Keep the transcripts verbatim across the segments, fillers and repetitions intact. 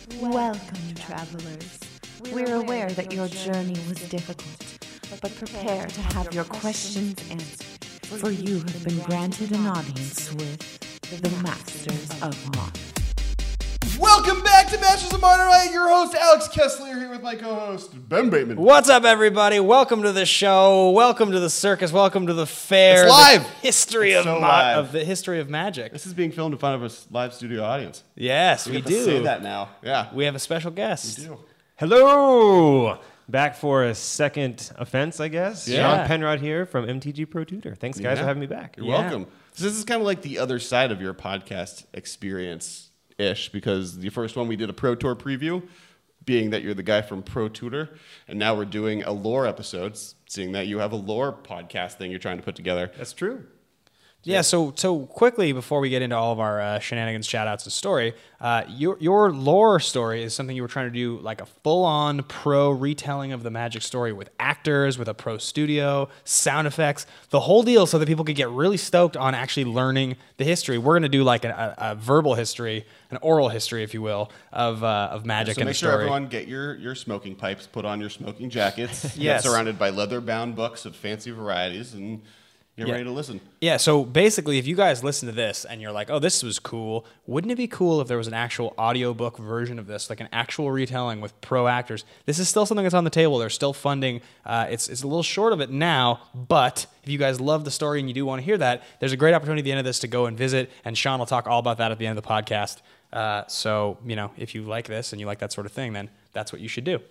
Welcome, travelers. We're aware that your journey was difficult, but prepare to have your questions answered, for you have been granted an audience with the Masters of Modern. Welcome back to Masters of Modern. I am your host, Alex Kessler, here with my co-host, Ben Bateman. What's up, everybody? Welcome to the show. Welcome to the circus. Welcome to the fair. It's live. The history It's of, so ma- live. of the history of magic. This is being filmed in front of a live studio audience. Yes, we, we have do. to say that now. Yeah, We have a special guest. we do. Hello! Back for a second offense, I guess. Yeah. Sean Penrod here from M T G Pro Tutor. Thanks, guys, Yeah. for having me back. You're Yeah. welcome. So this is kind of like the other side of your podcast experience-ish, because the first one we did a Pro Tour preview, being that you're the guy from Pro Tutor, and now we're doing a lore episodes, seeing that you have a lore podcast thing you're trying to put together. That's true. Yeah, so so quickly before we get into all of our uh, shenanigans, shout-outs, and story, uh, your your lore story is something you were trying to do, like a full-on pro retelling of the magic story with actors, with a pro studio, sound effects, the whole deal, so that people could get really stoked on actually learning the history. We're going to do like a, a, a verbal history, an oral history, if you will, of uh, of magic So and make the sure story. everyone get your, your smoking pipes, put on your smoking jackets, Yes. get surrounded by leather-bound books of fancy varieties, and you're Yeah. ready to listen. Yeah, so basically, if you guys listen to this and you're like, oh, this was cool, wouldn't it be cool if there was an actual audiobook version of this, like an actual retelling with pro actors? This is still something that's on the table. They're still funding. Uh, it's, it's a little short of it now, but if you guys love the story and you do want to hear that, there's a great opportunity at the end of this to go and visit, and Sean will talk all about that at the end of the podcast. Uh, so, you know, if you like this and you like that sort of thing, then that's what you should do.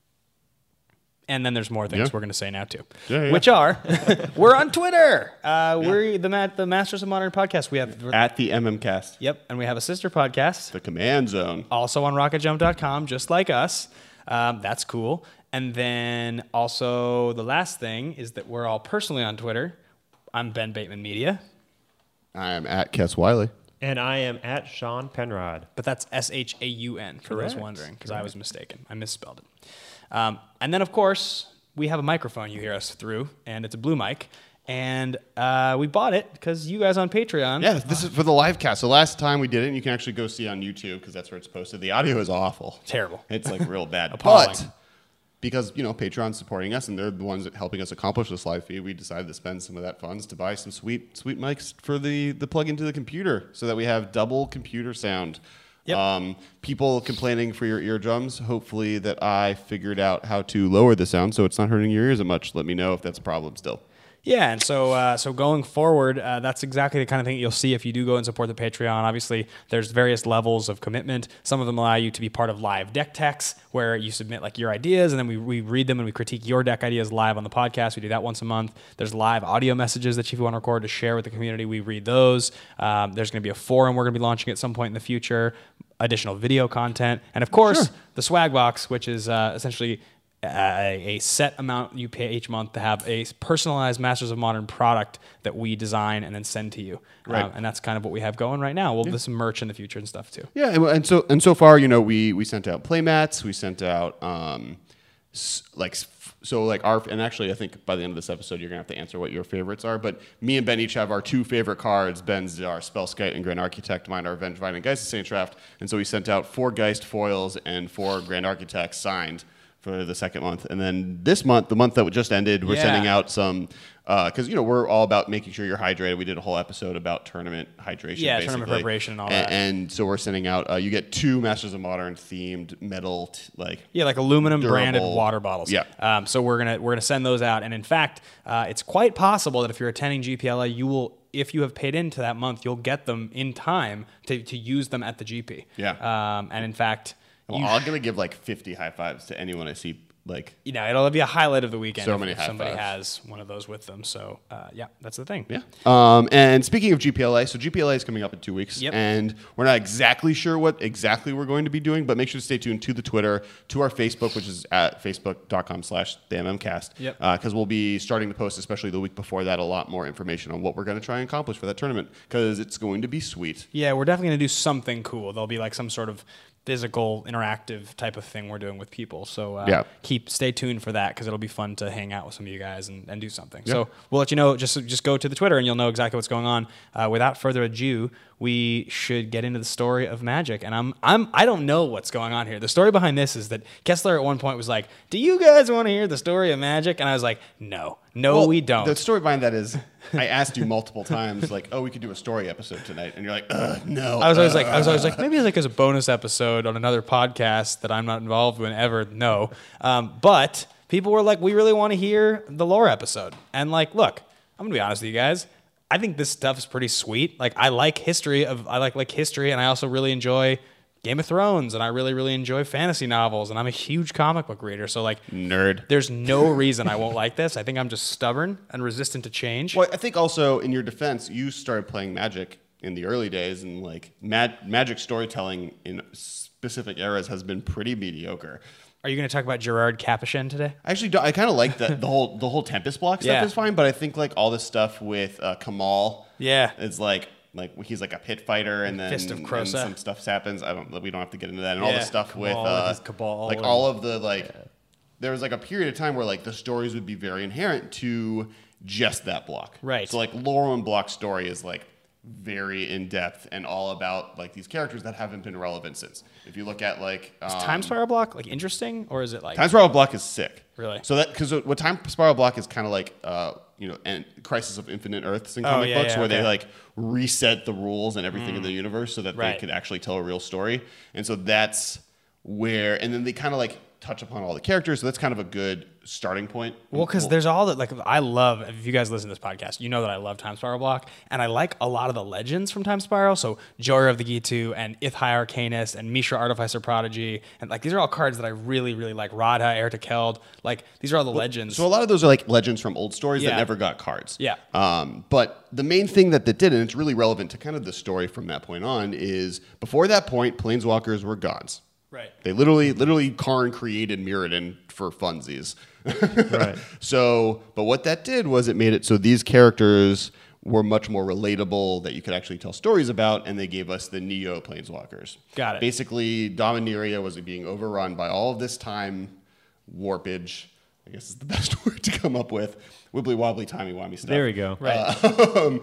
And then there's more things Yeah. we're going to say now too, Yeah, yeah. which are we're on Twitter. Uh, We're the Ma- the Masters of Modern podcast. We have At the M M Cast, yep, and we have a sister podcast the Command Zone. also on rocket jump dot com, just like us. Um, that's cool. And then also the last thing is that we're all personally on Twitter. I'm Ben Bateman Media, I am at Kess Wiley. And I am at Sean Penrod. but that's S H A U N for those Correct. wondering, because I was mistaken. I misspelled it. Um, and then, of course, we have a microphone you hear us through, and it's a blue mic. And uh, we bought it because you guys on Patreon. Yeah, this is for the live cast. So last time we did it, and you can actually go see on YouTube because that's where it's posted. The audio is awful. Terrible. It's like real bad. Appalling. But because, you know, Patreon's supporting us and they're the ones that helping us accomplish this live feed, we decided to spend some of that funds to buy some sweet, sweet mics for the, the plug into the computer so that we have double computer sound. Yep. Um, people complaining for your eardrums. Hopefully that I figured out how to lower the sound so it's not hurting your ears as much. Let me know if that's a problem still. Yeah, and so uh, so going forward, uh, that's exactly the kind of thing you'll see if you do go and support the Patreon. Obviously, there's various levels of commitment. Some of them allow you to be part of live deck techs, where you submit like your ideas, and then we, we read them and we critique your deck ideas live on the podcast. We do that once a month. There's live audio messages that if you want to record to share with the community, we read those. Um, there's going to be a forum we're going to be launching at some point in the future, additional video content, and of course, Sure. the swag box, which is uh, essentially a, a set amount you pay each month to have a personalized Masters of Modern product that we design and then send to you. Right. Um, and that's kind of what we have going right now. We'll do some merch in the future and stuff too. Yeah, and, and so and so far, you know, we we sent out playmats, we sent out um, s- like f- so like our and actually I think by the end of this episode you're gonna have to answer what your favorites are. But me and Ben each have our two favorite cards. Ben's our Spellskite and Grand Architect. Mine are Vengevine and Geist of Saint Draft. And so we sent out four Geist foils and four Grand Architects signed for the second month. And then this month, the month that just ended, we're Yeah. sending out some, because, you know, we're all about making sure you're hydrated. We did a whole episode about tournament hydration, Yeah, basically. tournament preparation and all A- that. And so we're sending out, uh, you get two Masters of Modern themed metal, t- like, Yeah, like aluminum branded Durable. water bottles. Yeah. Um, so we're gonna we're gonna send those out, and in fact, uh, it's quite possible that if you're attending G P L A, you will, if you have paid into that month, you'll get them in time to to use them at the G P. Yeah. Um, and in fact, well, you, I'm going to give like fifty high fives to anyone I see, like, you know, it'll be a highlight of the weekend So if, many if high somebody fives. has one of those with them. So uh, yeah, that's the thing. yeah. Um, and speaking of G P L A, so G P L A is coming up in two weeks. Yep. And we're not exactly sure what exactly we're going to be doing, but make sure to stay tuned to the Twitter, to our Facebook, which is at facebook.com slash the MMcast. Yep. Because we'll be starting to post, especially the week before that, a lot more information on what we're going to try and accomplish for that tournament, because it's going to be sweet. Yeah, we're definitely going to do something cool. There'll be like some sort of physical, interactive type of thing we're doing with people. So uh, Yeah. keep keep stay tuned for that because it'll be fun to hang out with some of you guys and, and do something. So we'll let you know. Just just go to the Twitter and you'll know exactly what's going on. Uh, without further ado, we should get into the story of Magic. And I'm I'm I don't know what's going on here. The story behind this is that Kessler at one point was like, "Do you guys want to hear the story of Magic?" And I was like, "No, no, Well, we don't." The story behind that is, I asked you multiple times, like, "Oh, we could do a story episode tonight," and you're like, Ugh, "No." I was always uh, like, I was always like, maybe like as a bonus episode on another podcast that I'm not involved in ever. No, um, but people were like, we really want to hear the lore episode. And like, look, I'm gonna be honest with you guys. I think this stuff is pretty sweet. Like, I like history of, I like like history, and I also really enjoy Game of Thrones, and I really really enjoy fantasy novels, and I'm a huge comic book reader. So like, nerd. there's no reason I won't like this. I think I'm just stubborn and resistant to change. Well, I think also in your defense, you started playing Magic in the early days, and like mag- Magic storytelling in specific eras has been pretty mediocre. Are you going to talk about Gerard Capuchin today? I actually don't, I kind of like the the whole the whole Tempest block stuff Yeah. is fine, but I think like all this stuff with uh, Kamal, Yeah. is like like he's like a pit fighter, and then Fist of and Crosa. some stuff happens. I don't we don't have to get into that, and all Yeah. the stuff with Cabal, uh, his Cabal like and- all of the like. There was like a period of time where like the stories would be very inherent to just that block. Right. So like Laurel and Block's story is like very in depth and all about like these characters that haven't been relevant since. If you look at like um, Time Spiral Block like interesting, or is it like Time Spiral Block is sick. Really? So that because what Time Spiral Block is kind of like, uh, you know, and Crisis of Infinite Earths in Oh, comic yeah, books, yeah, where okay. they like reset the rules and everything in the universe so that Right. they could actually tell a real story. And so that's where, and then they kind of like touch upon all the characters. So that's kind of a good starting point. Well, because there's all that, like, I love, if you guys listen to this podcast, you know that I love Time Spiral Block, and I like a lot of the legends from Time Spiral, so Joyer of the Gitu, and Ithai Arcanist, and Mishra Artificer Prodigy, and, like, these are all cards that I really, really like. Radha, Heir to Keld, like, these are all the legends. So a lot of those are like legends from old stories Yeah. that never got cards. Yeah. Um, but the main thing that that did, and it's really relevant to kind of the story from that point on, is before that point, planeswalkers were gods. Right. They literally, literally, Karn created Mirrodin for funsies. Right. So, but what that did was it made it so these characters were much more relatable that you could actually tell stories about, and they gave us the Neo Planeswalkers. Got it. Basically, Dominaria was being overrun by all of this time warpage. I guess is the best word to come up with. Wibbly wobbly, timey wimey stuff. There we go. Right. Um,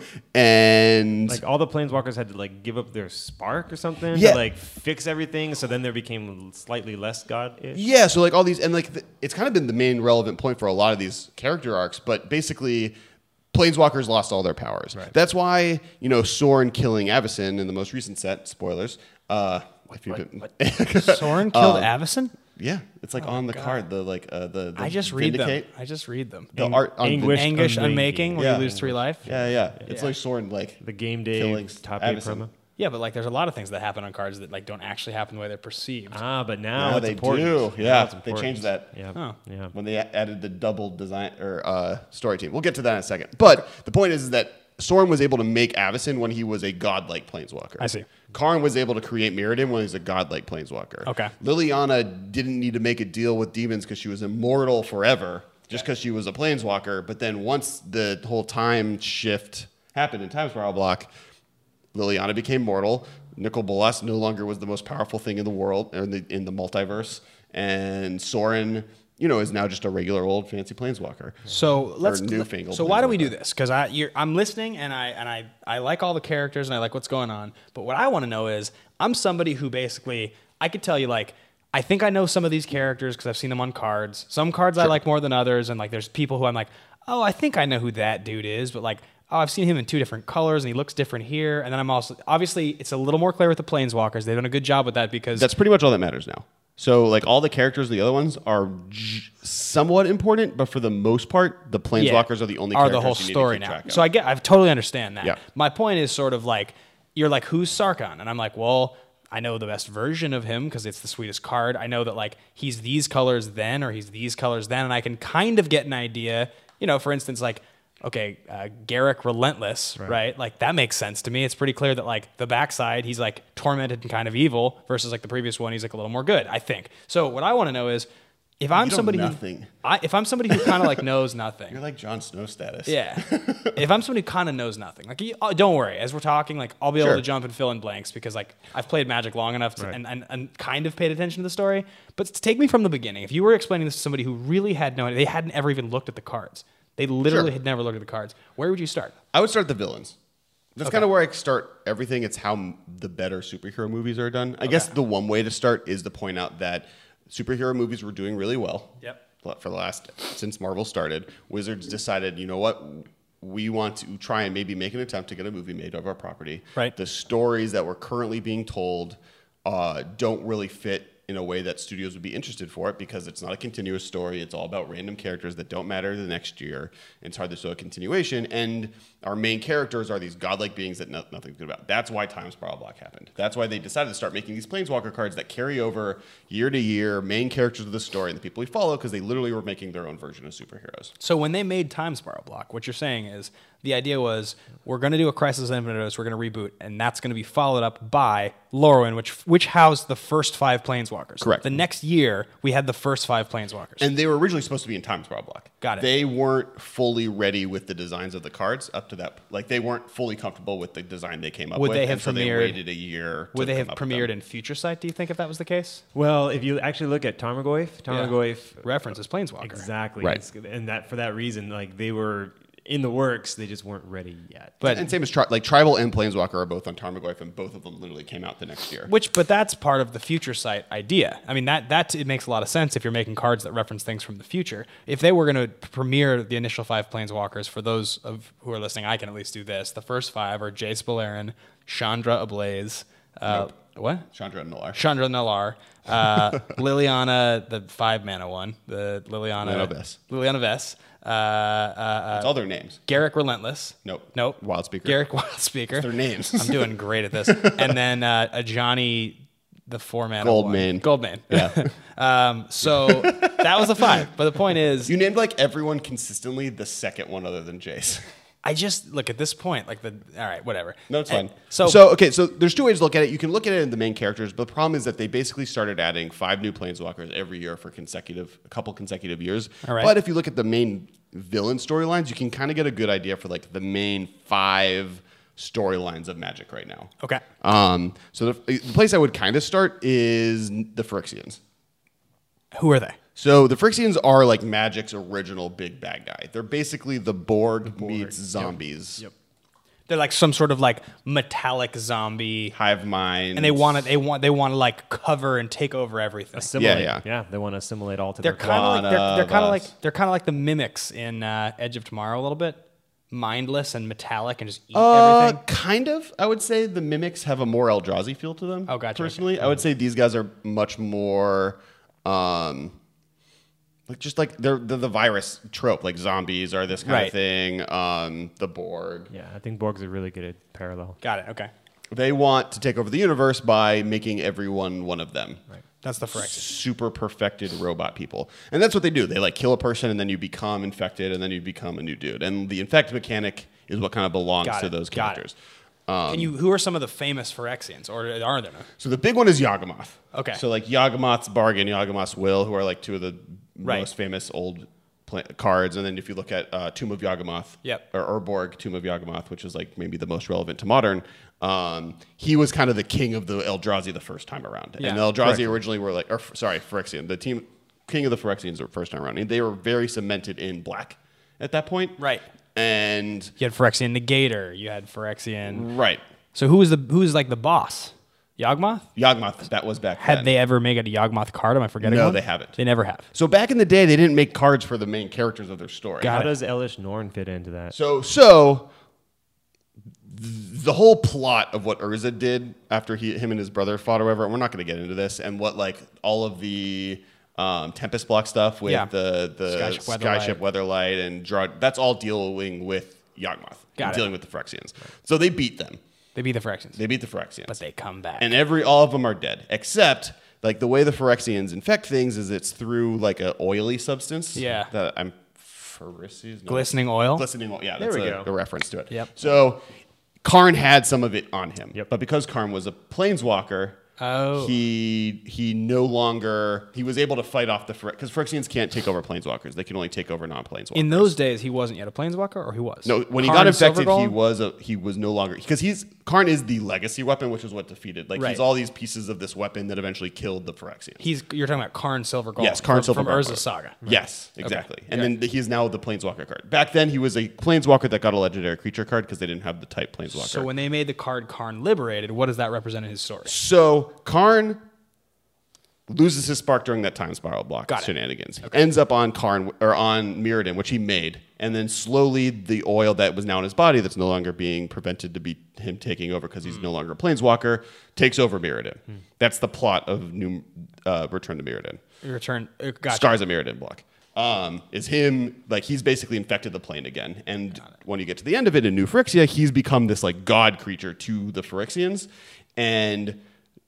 and Like all the planeswalkers had to like give up their spark or something Yeah. to like fix everything, so then there became slightly less god-ish. yeah, so like all these, and like the, it's kind of been the main relevant point for a lot of these character arcs. But basically, planeswalkers lost all their powers. Right. That's why you know Sorin killing Avacyn in the most recent set. Spoilers. Uh, if you didn't- Sorin killed Um, Avacyn? yeah, it's like on the God. card. The like uh, the, the I just read Vindicate. them. I just read them. The art on Anguish Vin- Anguish Unmaking. Unmaking, where Yeah. you lose three life. Yeah, yeah. It's Yeah. like Sorin like The game day killing top eight Avacyn. promo. Yeah, but like there's a lot of things that happen on cards that like don't actually happen the way they're perceived. Ah, but now Yeah, it's they important. do. Now Yeah, it's they important. changed that. Yeah, Huh. yeah. when they a- added the double design or uh, story team. We'll get to that in a second. But the point is, is that Sorin was able to make Avacyn when he was a godlike planeswalker. I see. Karn was able to create Mirrodin when he was a godlike planeswalker. Okay. Liliana didn't need to make a deal with demons because she was immortal forever, just because she was a planeswalker. But then once the whole time shift happened in Time Spiral Block, Liliana became mortal. Nicol Bolas no longer was the most powerful thing in the world, or in the, in the multiverse. And Sorin, you know, is now just a regular old fancy planeswalker. So let's. newfangled So why do we do planeswalker. this? Because I, you're, I'm listening and I and I, I like all the characters and I like what's going on. But what I want to know is, I'm somebody who basically I could tell you like I think I know some of these characters because I've seen them on cards. Some cards I like more than others, and like there's people who I'm like, oh, I think I know who that dude is, but like. Oh, I've seen him in two different colors, and he looks different here. And then I'm also obviously it's a little more clear with the planeswalkers. They've done a good job with that because That's pretty much all that matters now. So, like, all the characters, the other ones are j- somewhat important, but for the most part, the planeswalkers are the only are characters the whole you need story to keep now. track of. So I get, I totally understand that. Yeah. My point is sort of like, you're like, who's Sarkhan? And I'm like, well, I know the best version of him because it's the sweetest card. I know that like he's these colors then, or he's these colors then, and I can kind of get an idea. You know, for instance, like. Okay, uh, Garrick Relentless, right. right? Like, that makes sense to me. It's pretty clear that, like, the backside, he's, like, tormented and kind of evil versus, like, the previous one, he's, like, a little more good, I think. So what I want to know is, if I'm You know somebody nothing. who, I, if I'm somebody who kind of like knows nothing, You're like Jon Snow status. yeah. If I'm somebody who kind of knows nothing, like you, oh, don't worry. As we're talking, like I'll be able Sure. to jump and fill in blanks because like I've played Magic long enough to, Right. and, and and kind of paid attention to the story. But to take me from the beginning, if you were explaining this to somebody who really had no, they hadn't ever even looked at the cards. They literally Sure. had never looked at the cards. Where would you start? I would start the villains. That's Okay. kind of where I start everything. It's how m- the better superhero movies are done. I guess the one way to start is to point out that superhero movies were doing really well. Yep. For the last, since Marvel started, Wizards decided, you know what? We want to try and maybe make an attempt to get a movie made of our property. Right. The stories that were currently being told uh, don't really fit in a way that studios would be interested for it because it's not a continuous story. It's all about random characters that don't matter the next year. It's hard to show a continuation. And our main characters are these godlike beings that no, nothing's good about. That's why Time Spiral Block happened. That's why they decided to start making these Planeswalker cards that carry over year to year, main characters of the story and the people we follow because they literally were making their own version of superheroes. So when they made Time Spiral Block, what you're saying is the idea was we're going to do a Crisis on Infinite Earths, we're going to reboot, and that's going to be followed up by Lorwyn, which which housed the first five Planeswalkers. Correct. The next year, we had the first five Planeswalkers. And they were originally supposed to be in Time Spiral Block. Got it. They weren't fully ready with the designs of the cards up to that. Like they weren't fully comfortable with the design they came up Would with. they have and so premiered- they waited a year. Would to they have come up with premiered them. in Future Sight, do you think, if that was the case? Well, if you actually look at Tarmogoyf, Tarmogoyf References Planeswalker. exactly, Right. It's- and that for that reason, like they were in the works, they just weren't ready yet. But And same as tri- like Tribal and Planeswalker are both on Tarmogoyf, and both of them literally came out the next year. Which, but that's part of the Future Sight idea. I mean, that that it makes a lot of sense if you're making cards that reference things from the future. If they were going to premiere the initial five Planeswalkers, for those of who are listening, I can at least do this. The first five are Jace Beleren, Chandra Ablaze, uh, Nope. what? Chandra and Nolar. Chandra Nalaar, uh, Liliana, the five mana one, the Liliana Liliana Vess. Liliana Vess, uh, uh, That's all their names. Garrick Relentless. Nope. Nope. Wildspeaker. Garrick Wildspeaker. Their names. I'm doing great at this. And then uh, a Johnny, the four mana Goldmane. one. Goldmane. Yeah. um, so that was a five. But the point is, You named like everyone consistently the second one other than Jace. I just look at this point, like the all right, whatever. No, it's And fine. So, so okay, so there's two ways to look at it. You can look at it in the main characters, but the problem is that they basically started adding five new Planeswalkers every year for consecutive, a couple consecutive years. All right. But if you look at the main villain storylines, you can kind of get a good idea for like the main five storylines of Magic right now. okay, Um, so the, the place I would kind of start is the Phyrexians. who are they? So the Phyrexians are like Magic's original big bad guy. They're basically the Borg, meets zombies. Yep. They're like some sort of like metallic zombie, Hive mind. and they want to they want they want to like cover and take over everything. Assimilate. yeah. yeah. They want to assimilate all to They're their kind of like they're, One they're of kind of us. like they're kind of like the mimics in uh, Edge of Tomorrow a little bit, mindless and metallic and just eat Uh, everything. kind of. I would say the mimics have a more Eldrazi feel to them. Oh, gotcha, Personally, I would say these guys are much more, um, like just like they're, they're the virus trope, like zombies are this kind Right. of thing. Um, the Borg. Yeah, I think Borgs are really good at parallel. Got it. Okay, They want to take over the universe by making everyone one of them. Right. that's the Phyrexian. Super perfected robot people. And that's what they do. They like kill a person and then you become infected and then you become a new dude. And the infect mechanic is what kind of belongs Got to it. those Got it. characters. And you, who are some of the famous Phyrexians, or are there none? So the big one is Yawgmoth. Okay. So like Yawgmoth's Bargain, Yawgmoth's Will, who are like two of the Right. most famous old pla- cards. And then if you look at uh, Tomb of Yawgmoth, Yep. or Urborg, Tomb of Yawgmoth, which is like maybe the most relevant to modern, um, he was kind of the king of the Eldrazi the first time around. Yeah, and the Eldrazi correct. originally were like, or f- sorry, Phyrexian, the team king of the Phyrexians the first time around. And they were very cemented in black at that point. Right. And You had Phyrexian Negator. You had Phyrexian. right, So who was the who was like the boss? Yawgmoth? Yawgmoth, that was back Had then. they ever made a Yawgmoth card? Am I forgetting No, one? they haven't. They never have. So back in the day, they didn't make cards for the main characters of their story. Got How it. does Elish Norn fit into that? So, so th- the whole plot of what Urza did after he, him and his brother fought, or whatever, we're not going to get into this, and what like all of the um, Tempest block stuff with Yeah. the the Skyship Skyship, Weatherlight. Weatherlight, and draw. That's all dealing with Yawgmoth. Got and it. dealing with the Phyrexians. So they beat them. They be the Phyrexians. They beat the Phyrexians. but they come back. and every all of them are dead, except like the way the Phyrexians infect things is it's through like an oily substance. Yeah. That I'm. Phyrexians? No. Glistening oil. Glistening oil. Yeah, There that's we a, go. a reference to it. Yep. So Karn had some of it on him. Yep. But because Karn was a planeswalker, Oh. He he no longer he was able to fight off the because Phyrexians can't take over planeswalkers. They can only take over non-planeswalkers. In those days, he wasn't yet a planeswalker, or he was. No, when he Karn got infected, Silvergolem? he was a he was no longer because he's Karn is the legacy weapon, which is what defeated. Like Right. he's all these pieces of this weapon that eventually killed the Phyrexians. He's you're talking about Karn Silvergolem. Yes, Karn from, from Silvergolem. Urza Saga. Yes, exactly. And Okay. then he is now the planeswalker card. Back then, he was a planeswalker that got a legendary creature card because they didn't have the type planeswalker. So when they made the card Karn Liberated, what does that represent in his story? So Karn loses his spark during that time spiral block Got it. shenanigans. Ends up on Karn or on Mirrodin, which he made, and then slowly the oil that was now in his body, that's no longer being prevented to be him taking over because he's Hmm. no longer a planeswalker, takes over Mirrodin. That's the plot of New uh, Return to Mirrodin. Return. Uh, gotcha. Scars of Mirrodin block. Um, is him like he's basically infected the plane again, and when you get to the end of it in New Phyrexia, he's become this like god creature to the Phyrexians, and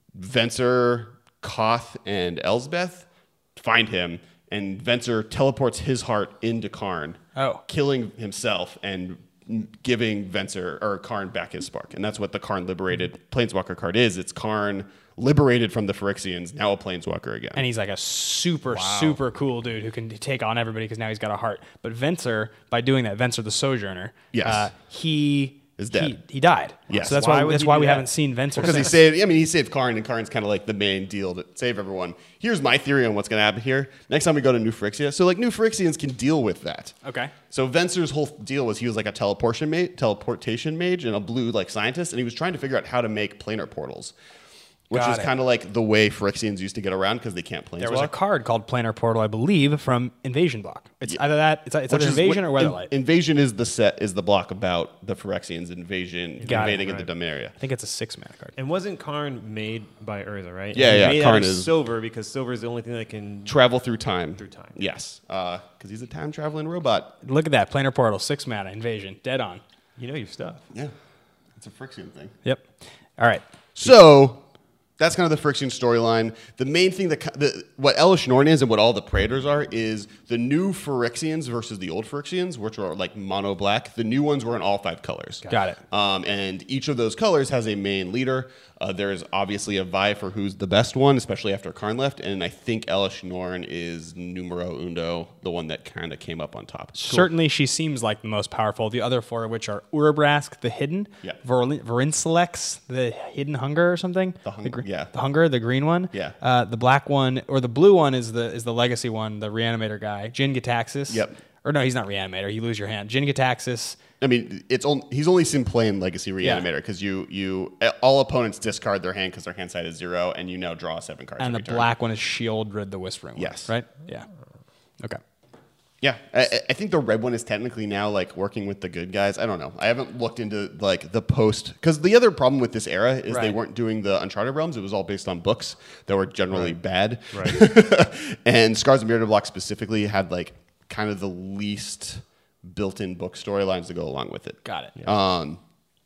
Venser, Koth, and Elsbeth find him, and Venser teleports his heart into Karn, Oh. killing himself and giving Venser or Karn back his spark, and that's what the Karn liberated planeswalker card is. It's Karn liberated from the Phyrexians, now a planeswalker again. And he's like a super, super cool dude who can take on everybody because now he's got a heart. But Venser, by doing that, Venser the Sojourner, Yes. uh, he Is dead. He, he died. Yes. So that's Why why, would that's he why do we that? haven't seen Venser Because he since. saved, I mean, he saved Karn, and Karn's kind of like the main deal to save everyone. Here's my theory on what's going to happen here. Next time we go to New Phyrexia, so like New Phyrexians can deal with that. Okay. So Venser's whole deal was he was like a teleportation mage, teleportation mage and a blue like scientist, and he was trying to figure out how to make planar portals, which Got is it. kind of like the way Phyrexians used to get around because they can't planeswalk. There was a card called Planar Portal, I believe, from Invasion Block. It's either that, it's, it's Which either is Invasion what- or in- Weatherlight. Invasion is the set is the block about the Phyrexians invasion Got it, invading right. into Domeria. I think it's a six mana card. And wasn't Karn made by Urza, right? Yeah, And yeah, Made out Karn of is- silver because silver is the only thing that can. Travel through time. Through time. Yes, because he's a time traveling robot. Look at that. Planar Portal, six mana, Invasion. Dead on. You know your stuff. Yeah, it's a Phyrexian thing. Yep. All right. So that's kind of the Phyrexian storyline. The main thing that the, what Elesh Norn is and what all the Praetors are is the new Phyrexians versus the old Phyrexians, which are like mono black. The new ones were in all five colors. Got it. Um, and each of those colors has a main leader. Uh, there's obviously a vie for who's the best one, especially after Karn left. And I think Elesh Norn is numero uno, the one that kind of came up on top. Certainly, she seems like the most powerful. The other four, which are Urabrask, the Hidden, Yeah. Ver- Verinselex, the Hidden Hunger or something. The hung- gre- yeah. The Hunger, the green one. Yeah. Uh, the black one, or the blue one is the is the Legacy one, the Reanimator guy, Jin Gitaxis. Yep. Or no, he's not Reanimator. You lose your hand. Jin Gitaxis. I mean, it's on, he's only seen playing Legacy Yeah. Reanimator because you you all opponents discard their hand because their hand side is zero, and you now draw seven cards. And the every turn. black one is Shieldred, the Whispering one. Yes. Right? Yeah. Okay. Yeah, I, I think the red one is technically now like working with the good guys. I don't know. I haven't looked into like the post because the other problem with this era is they Right. weren't doing the Uncharted Realms. It was all based on books that were generally bad. Right. And Scars of Mirrodin Block specifically had like kind of the least built-in book storylines to go along with it. Got it. Um,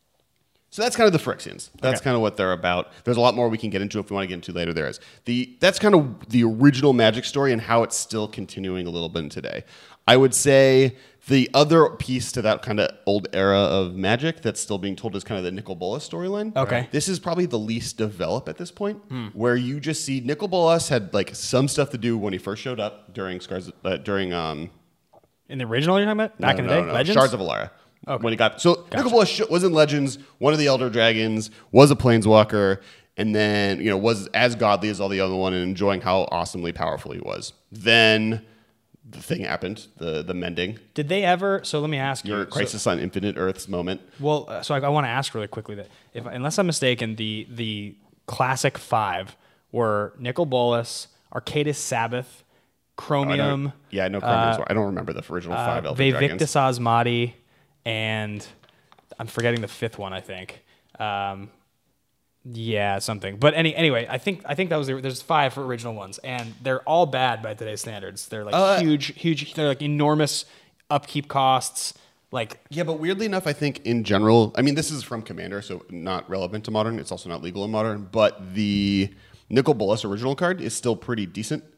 so that's kind of the Phyrexians. That's Okay. kind of what they're about. There's a lot more we can get into if we want to get into later. There is the that's kind of the original Magic story and how it's still continuing a little bit today. I would say the other piece to that kind of old era of Magic that's still being told is kind of the Nicol Bolas storyline. Okay. This is probably the least developed at this point, where you just see Nicol Bolas had like some stuff to do when he first showed up during Scars uh, during um In the original you're talking about? Back no, in the no, day? no, Legends? Shards of Alara. Okay. When he got so Nicol Bolas sh- was in Legends, one of the Elder Dragons, was a Planeswalker, and then you know was as godly as all the other one, and enjoying how awesomely powerful he was. Then the thing happened, the the mending, Did they ever? So let me ask you. your so- Crisis on Infinite Earths moment. Well, uh, so I, I want to ask really quickly that if, unless I'm mistaken, the the classic five were Nicol Bolas, Arcadis Sabbath, I Chromium, don't, yeah, I know. Chromium's one. I don't remember the original five uh, Elder Dragons. Vivictus Osmati, and I'm forgetting the fifth one. I think. Um, yeah, something. But any anyway, I think I think that was the, there's five for original ones, and they're all bad by today's standards. They're like Uh, huge, huge. They're like enormous upkeep costs. Like Yeah, but weirdly enough, I think in general, I mean, this is from Commander, so not relevant to Modern. It's also not legal in Modern. But the Nicol Bolas original card is still pretty decent.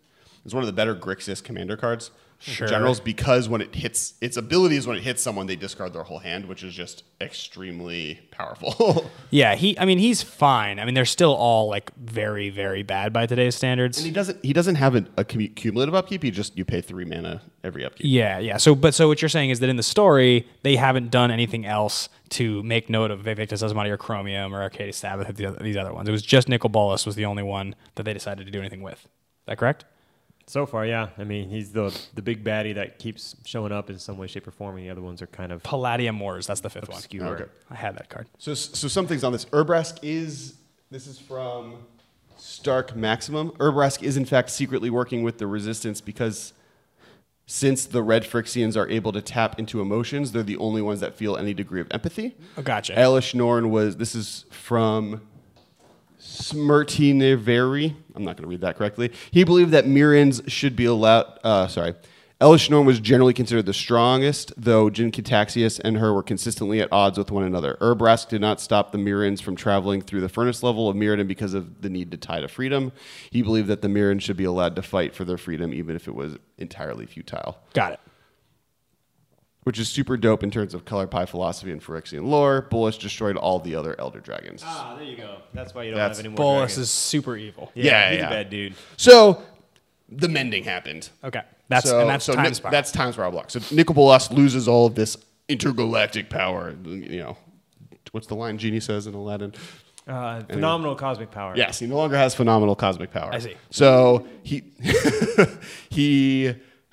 is one of the better Grixis commander cards. Sure. Generals, because when it hits its abilities, when it hits someone, they discard their whole hand, which is just extremely powerful. Yeah, he. I mean, he's fine. I mean, they're still all like very, very bad by today's standards. And he doesn't. He doesn't have a, a cum- cumulative upkeep. He just you pay three mana every upkeep. Yeah, yeah. So, but so what you're saying is that in the story, they haven't done anything else to make note of Vivictus Asmati or Chromium or Arcades Sabbath, these other ones. It was just Nicol Bolas was the only one that they decided to do anything with. Is that correct? So far, yeah. I mean, he's the the big baddie that keeps showing up in some way, shape, or form, and the other ones are kind of Palladium Wars. That's the fifth obscure. one. Okay. I had that card. So, so some things on this. Urbrask is, this is from Stark Maximum. Urbrask is in fact secretly working with the Resistance because since the Red Phyrexians are able to tap into emotions, they're the only ones that feel any degree of empathy. Oh, gotcha. Elish Norn was, this is from Smirtineveri. I'm not going to read that correctly. He believed that Mirrans should be allowed, uh, sorry. Elish Norn was generally considered the strongest, though Jin Kitaxius and her were consistently at odds with one another. Urbrask did not stop the Mirrans from traveling through the furnace level of Mirrodin because of the need to tie to freedom. He believed that the Mirrans should be allowed to fight for their freedom, even if it was entirely futile. Got it. Which is super dope in terms of color pie philosophy and Phyrexian lore. Bolas destroyed all the other Elder Dragons. Ah, there you go. That's why you don't That's- have any more Bolas dragons. is super evil. Yeah, Yeah, he's yeah. a bad dude. So, the mending happened. Okay. That's so, and that's so time Ni- spiral. That's time spiral block. So Nicol Bolas loses all of this intergalactic power. You know, what's the line Genie says in Aladdin? Uh, phenomenal cosmic power. Yes, he no longer has phenomenal cosmic power. I see. So he he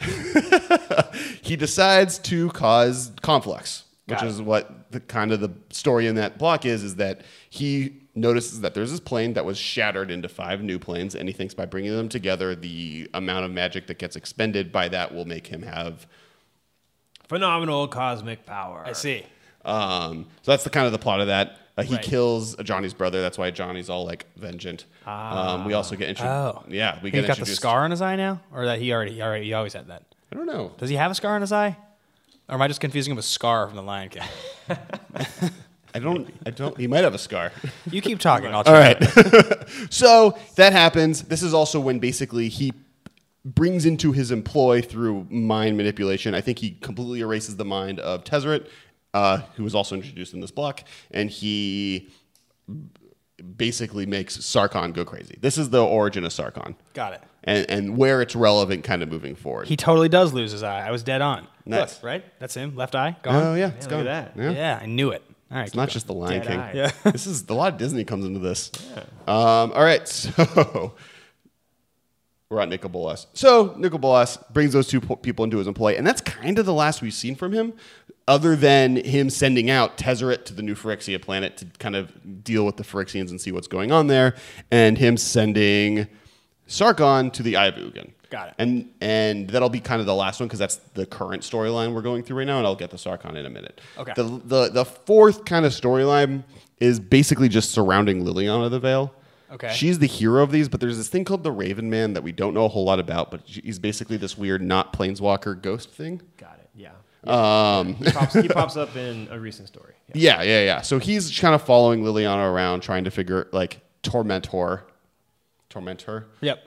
he decides to cause conflux, which Got is it. what the kind of the story in that block is. Is that he notices that there's this plane that was shattered into five new planes, and he thinks by bringing them together, the amount of magic that gets expended by that will make him have. Phenomenal cosmic power. I see. Um, so that's the kind of the plot of that. Uh, he Right. kills Johnny's brother. That's why Johnny's all like vengeant. Um, we also get introduced. Oh. Yeah, we He get got the introduced. scar on his eye now, or that he already, he already, he always had that. I don't know. Does he have a scar on his eye, or am I just confusing him with Scar from the Lion King? I don't. I don't. He might have a scar. You keep talking. I'll All check. right. So that happens. This is also when basically he brings into his employ through mind manipulation. I think he completely erases the mind of Tezzeret, uh, who was also introduced in this block, and he basically makes Sarkhan go crazy. This is the origin of Sarkhan. Got it. And, and where it's relevant kind of moving forward. He totally does lose his eye. I was dead on. Nice. Look, right? That's him. Left eye gone. Oh, yeah. It's look gone. at that. Yeah. Yeah, I knew it. All right. It's not just the Lion Dead King. eye. Yeah. This is a lot of Disney comes into this. Um, all right, so we're at Nicol Bolas. So Nicol Bolas brings those two po- people into his employ, and that's kind of the last we've seen from him, other than him sending out Tezzeret to the new Phyrexia planet to kind of deal with the Phyrexians and see what's going on there, and him sending Sarkhan to the Eye of Ugin. Got it. And and that'll be kind of the last one because that's the current storyline we're going through right now, and I'll get to Sarkhan in a minute. Okay. The the the fourth kind of storyline is basically just surrounding Liliana the Veil. Okay. She's the hero of these, but there's this thing called the Raven Man that we don't know a whole lot about, but he's basically this weird not planeswalker ghost thing. Got it. Yeah. Um, He pops, he pops up in a recent story. yeah, Yeah. yeah, yeah. So he's kind of following Liliana around, trying to figure like torment her, torment her. Yep.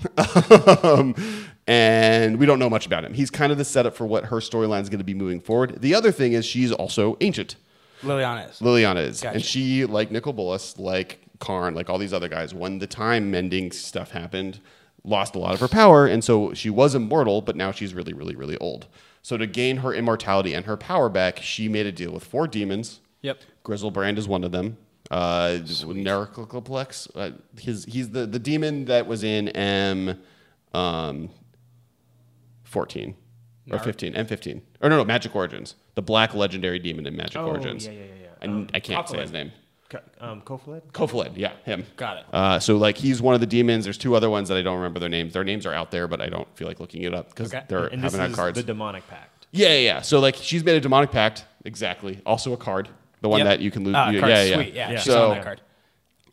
um, and we don't know much about him. He's kind of the setup for what her storyline is going to be moving forward. The other thing is she's also ancient. Liliana is. Liliana is. Gotcha. And she, like Nicol Bolas, like Karn, like all these other guys, when the time mending stuff happened, lost a lot of her power. And so she was immortal, but now she's really, really, really old. So to gain her immortality and her power back, she made a deal with four demons. Yep. Grizzlebrand is one of them. Uh, Nericoplex, uh, his he's the, the demon that was in M, um, fourteen or Nar- fifteen, M fifteen, or no, no, Magic Origins, the black legendary demon in Magic Oh, Origins. yeah, yeah, yeah, yeah. I, Um, I can't say Kofaled. his name. Ko- Um, Kofaled? Kofaled, yeah, him. Got it. Uh, so like he's one of the demons. There's two other ones that I don't remember their names. Their names are out there, but I don't feel like looking it up because Okay. they're And this haven't had is cards. the demonic pact. yeah, yeah, yeah. So like she's made a demonic pact. Exactly. Also a card. The one Yep. that you can lose. Ah, yeah, card. yeah, yeah. Sweet. Yeah. Yeah. She's So- on that card.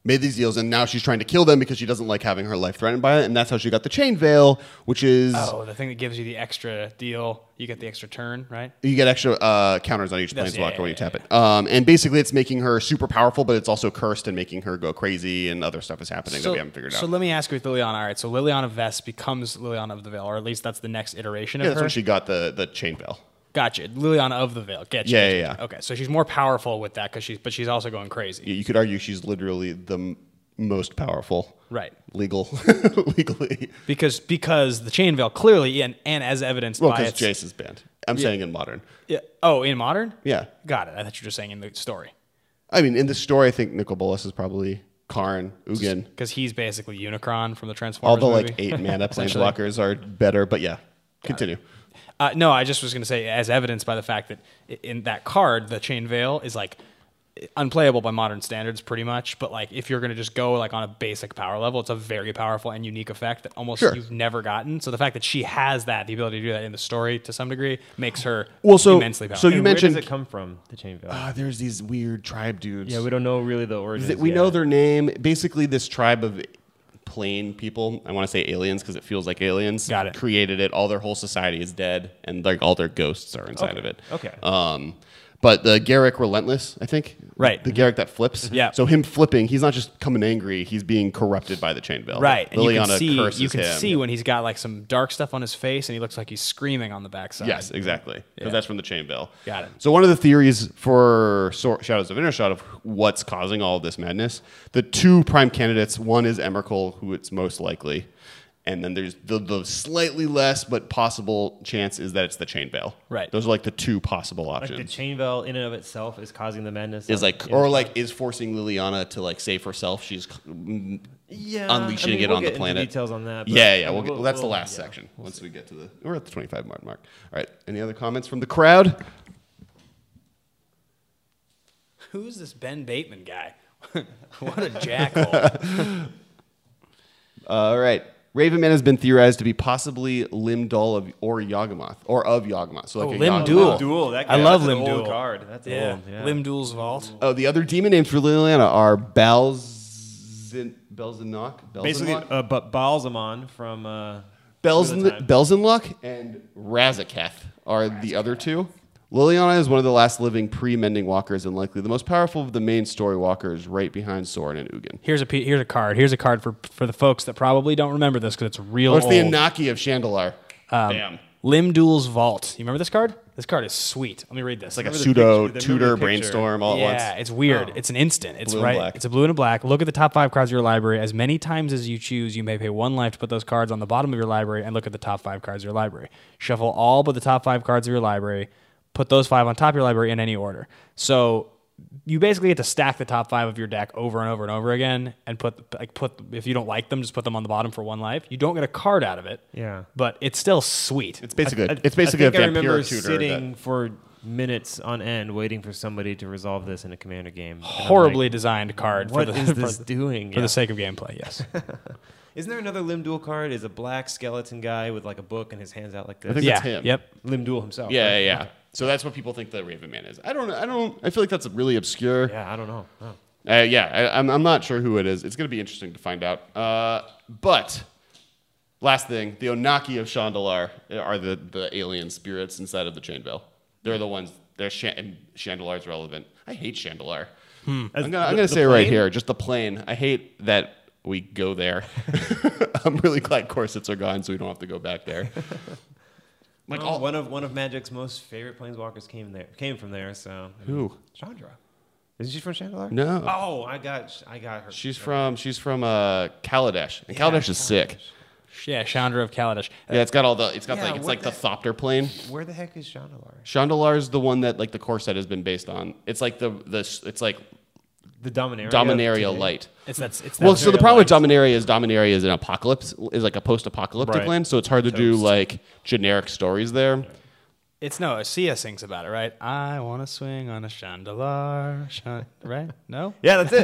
made these deals, and now she's trying to kill them because she doesn't like having her life threatened by it, and that's how she got the chain veil, which is Oh, the thing that gives you the extra deal. You get the extra turn, right? you get extra uh, counters on each That's- planeswalker yeah, when you yeah, tap it. Um, and basically, it's making her super powerful, but it's also cursed and making her go crazy, and other stuff is happening that we haven't figured so out. So let me ask you with Liliana. All right, so Liliana Vest becomes Liliana of the Veil, or at least that's the next iteration Yeah, of that's her. when she got the the chain veil. Gotcha. Liliana of the Veil. Get you. Yeah, get you, yeah, get you. yeah. Okay, so she's more powerful with that because she's, but she's also going crazy. You could argue she's literally the m- most powerful. Right. Legal, legally. Because because the chain veil clearly and, and as evidenced Well, by because its Jace is banned. I'm saying in modern. yeah. Oh, in modern? Yeah. Got it. I thought you were just saying in the story. I mean, in the story, I think Nicol Bolas is probably Karn, Ugin. Because he's basically Unicron from the Transformers All the movie. like eight mana Essentially. planeswalkers are better, but yeah, continue. Uh, no, I just was going to say, as evidenced by the fact that i- in that card, the Chain Veil is like unplayable by modern standards, pretty much. But like, if you're going to just go like on a basic power level, it's a very powerful and unique effect that almost Sure. you've never gotten. So the fact that she has that, the ability to do that in the story to some degree, makes her Well, so- immensely powerful. so you And mentioned- where does it come from? The chain veil. Ah, there's these weird tribe dudes. yeah, we don't know really the origins. Th- we yet. know their name. Basically, this tribe of plain people, I want to say aliens because it feels like aliens, Got it. created it. All their whole society is dead, and like all their ghosts are inside Okay. of it. Okay. Um, but the Garrick Relentless, I think. Right. The Garrick that flips. Yeah. So him flipping, he's not just coming angry, he's being corrupted by the chain veil. Right, and you can Liliana see curses you can him. see when he's got like some dark stuff on his face, and he looks like he's screaming on the backside. Yes, exactly. Because Yeah. that's from the chain veil. Got it. So one of the theories for Sor- Shadows of Innistrad of what's causing all of this madness, the two prime candidates, one is Emrakul, who it's most likely, and then there's the, the slightly less but possible chance is that it's the chain veil. Right. Those are like the two possible Like options. the chain veil in and of itself is causing the madness. is on- like, yeah. or like, is forcing Liliana to like save herself. She's mm, yeah, unleashing I mean, it we'll on get the into planet. details on that. but- Yeah, yeah. We'll get, we'll- well, that's the we'll- last yeah. section. Once we get to the, we're at the twenty-five mark. mark. All right. Any other comments from the crowd? Who's this Ben Bateman guy? What a jackhole. All right. Ravenman has been theorized to be possibly Limdol of or Yawgmoth or of Yawgmoth. So like Oh, a Lim Yawgmoth. Duel. Duel. That I guy, love that's an Lim old Duel. card. That's Yeah. old. Yeah. Lim Duel's Vault. Oh, the other demon names for Liliana are Balzin, Belzenok, Basically, Belzenlock, uh, but Balsamon from uh, Belzen, Wheel of Time. Belzenlock, and Razaketh are the other two. Liliana is one of the last living pre-mending walkers and likely the most powerful of the main story walkers, right behind Sorin and Ugin. Here's a pe- here's a card. Here's a card for for the folks that probably don't remember this because it's real Or it's old. the Anaki of Chandelar. Um, Bam. Lim Duel's Vault. You remember this card? This card is sweet. Let me read this. It's like a Remember the pseudo picture- remember tutor the picture. brainstorm all at once. Yeah, it's weird. Oh. It's an instant. It's Blue and right. black. It's a blue and a black. Look at the top five cards of your library. As many times as you choose, you may pay one life to put those cards on the bottom of your library and look at the top five cards of your library. Shuffle all but the top five cards of your library. Put those five on top of your library in any order. So you basically get to stack the top five of your deck over and over and over again, and put like put if you don't like them, just put them on the bottom for one life. You don't get a card out of it. Yeah. but it's still sweet. It's basically I- it's basically I a think I vampire remember tutor. sitting that- for minutes on end waiting for somebody to resolve this in a commander game. And I'm Horribly like, designed card what for the is for this the- doing? for Yeah. the sake of gameplay. Yes. Isn't there another Lim Duel card? Is a black skeleton guy with like a book and his hands out like this? I think yeah. that's him. Yep. Lim Duel himself. Yeah, right? yeah. Okay. So that's what people think the Raven Man is. I don't. I don't. I feel like that's really obscure. Yeah, I don't know. Oh. Uh, yeah, I, I'm, I'm not sure who it is. It's going to be interesting to find out. Uh, but last thing, the Onaki of Chandelar are the, the alien spirits inside of the chain veil. They're the ones. They're Sh- and Chandelar's relevant. I hate Chandelar. I'm As gonna, I'm the- gonna the say right plane? here, just the plane. I hate that we go there. I'm really glad corsets are gone, so we don't have to go back there. Like Well, all, one of one of Magic's most favorite planeswalkers came there. Came from there. So I mean, Who? Chandra. Isn't she from Chandelar? No. Oh, I got I got her. She's from she's from uh, Kaladesh, and Kaladesh is sick. Yeah, Chandra of Kaladesh. Yeah, it's got all the it's got Yeah, like it's what like the the- Thopter plane. Where the heck is Chandelar? Chandelar's the one that like the core set has been based on. It's like the the it's like The Dominaria. Dominaria today. Light. It's that's it's Well, that so the very problem with light- Dominaria is Dominaria is an apocalypse, is like a post-apocalyptic Right. land, so it's hard to do Toast. like generic stories there. It's no, Sia sings about it, right? I want to swing on a chandelier, chan- right? No, Yeah, that's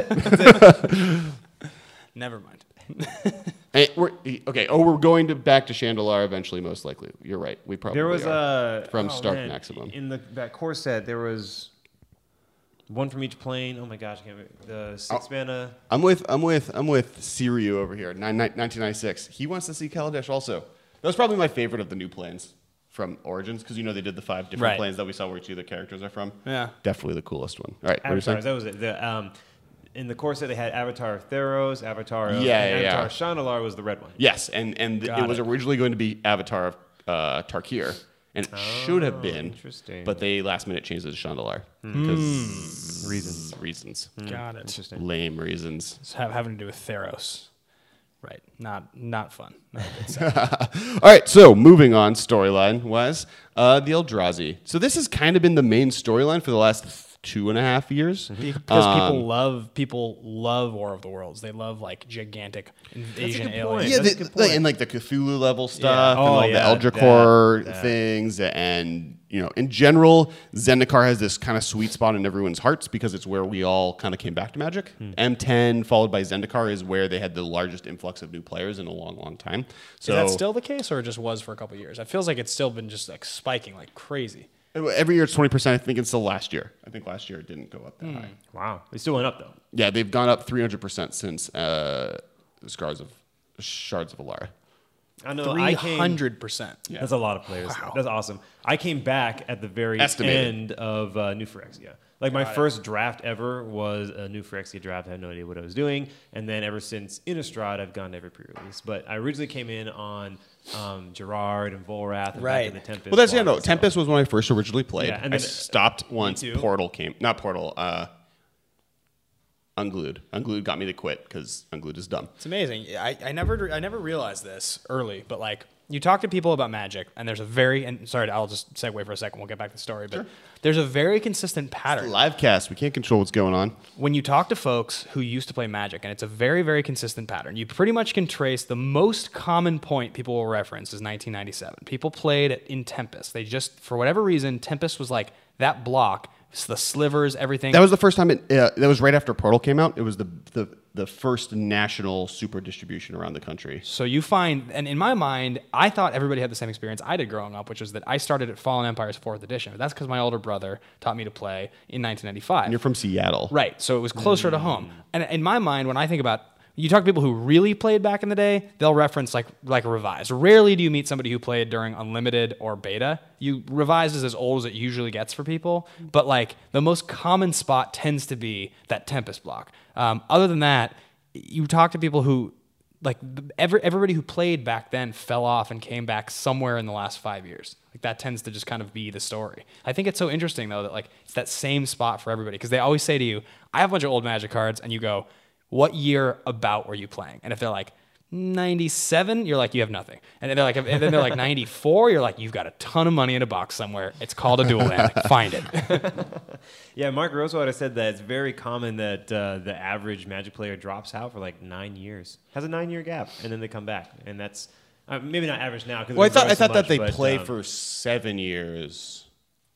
it. never mind. Hey, we're, okay, oh, we're going to back to Chandelar eventually, most likely. You're right. We probably There was are. a From oh, Stark man. Maximum. in the that core set. There was one from each plane. Oh my gosh, I can't remember. The six Oh. mana. I'm with I'm with I'm with Siryu over here. Nine, nine, nineteen ninety-six. He wants to see Kaladesh also. That was probably my favorite of the new planes from Origins because you know they did the five different Right. planes that we saw where each of the characters are from. Yeah. Definitely the coolest one. All right, what are you saying? Avatars, that was it. The, um, in the core set, they had Avatar of Theros, Avatar of Yeah, and yeah, Avatar yeah. of Chandalar was the red one. Yes, and and Got it was it. originally going to be Avatar of uh, Tarkir, and it should have been. interesting. But they last minute changed it to Chandalar because reasons. Reasons. Got it. Interesting. Lame reasons. It's ha- having to do with Theros. Right. Not not fun. All right, so moving on storyline wise, uh, the Eldrazi. So this has kind of been the main storyline for the last th- two and a half years. Because Um, people love people love War of the Worlds. They love like gigantic invasion good aliens. point. Yeah, That's a the, good like, point. and like the Cthulhu level stuff, Oh, and all yeah, the Eldracore that- that. things, and you know, in general, Zendikar has this kind of sweet spot in everyone's hearts because it's where we all kind of came back to Magic. M ten followed by Zendikar is where they had the largest influx of new players in a long, long time. So Is that still the case, or it just was for a couple of years? It feels like it's still been just like spiking like crazy. every year it's twenty percent. I think until last year. I think last year it didn't go up that high. Wow. They still went up, though. Yeah, they've gone up three hundred percent since uh, Scars of Shards of Alara. I know. Three I came, hundred percent. That's a lot of players. Wow. That's awesome. I came back at the very Estimated. end of uh, New Phyrexia. Like my first draft ever was a New Phyrexia draft. I had no idea what I was doing. And then ever since Innistrad, I've gone to every pre-release. But I originally came in on um, Gerard and Volrath and Right. back in the Tempest. Well, that's yeah. block, No, so- Tempest was when I first originally played. Yeah, and I then- stopped once too. Portal came. Not Portal. Uh, Unglued. Unglued got me to quit because Unglued is dumb. It's amazing. I, I never I never realized this early, but like you talk to people about Magic, and there's a very and sorry, I'll just segue for a second. We'll get back to the story, but there's a very consistent pattern. Live cast. We can't control what's going on. When you talk to folks who used to play Magic, and it's a very, very consistent pattern, you pretty much can trace the most common point people will reference is nineteen ninety-seven. People played in Tempest. They just, for whatever reason, Tempest was like that block, the slivers, everything. That was the first time. It, uh, that was right after Portal came out. It was the the the first national super distribution around the country. So you find, and in my mind, I thought everybody had the same experience I did growing up, which was that I started at Fallen Empire's fourth edition. But that's because my older brother taught me to play in nineteen ninety-five. And you're from Seattle, Right, so it was closer to home. And in my mind, when I think about, you talk to people who really played back in the day, they'll reference like like Revised. Rarely do you meet somebody who played during Unlimited or Beta. You Revised is as old as it usually gets for people, but like the most common spot tends to be that Tempest block. Um, other than that, you talk to people who like every, everybody who played back then fell off and came back somewhere in the last five years. Like that tends to just kind of be the story. I think it's so interesting though that like it's that same spot for everybody because they always say to you, I have a bunch of old Magic cards, and you go, what year about were you playing? And if they're like ninety-seven, you're like, you have nothing. And then they're like, and then they're like ninety-four, you're like, you've got a ton of money in a box somewhere. It's called a dual land. Find it. Yeah, Mark Rosewater said that it's very common that uh, the average Magic player drops out for like nine years, has a nine-year gap, and then they come back, and that's uh, maybe not average now. Well, I thought I so thought much, that they but, play um, for seven years.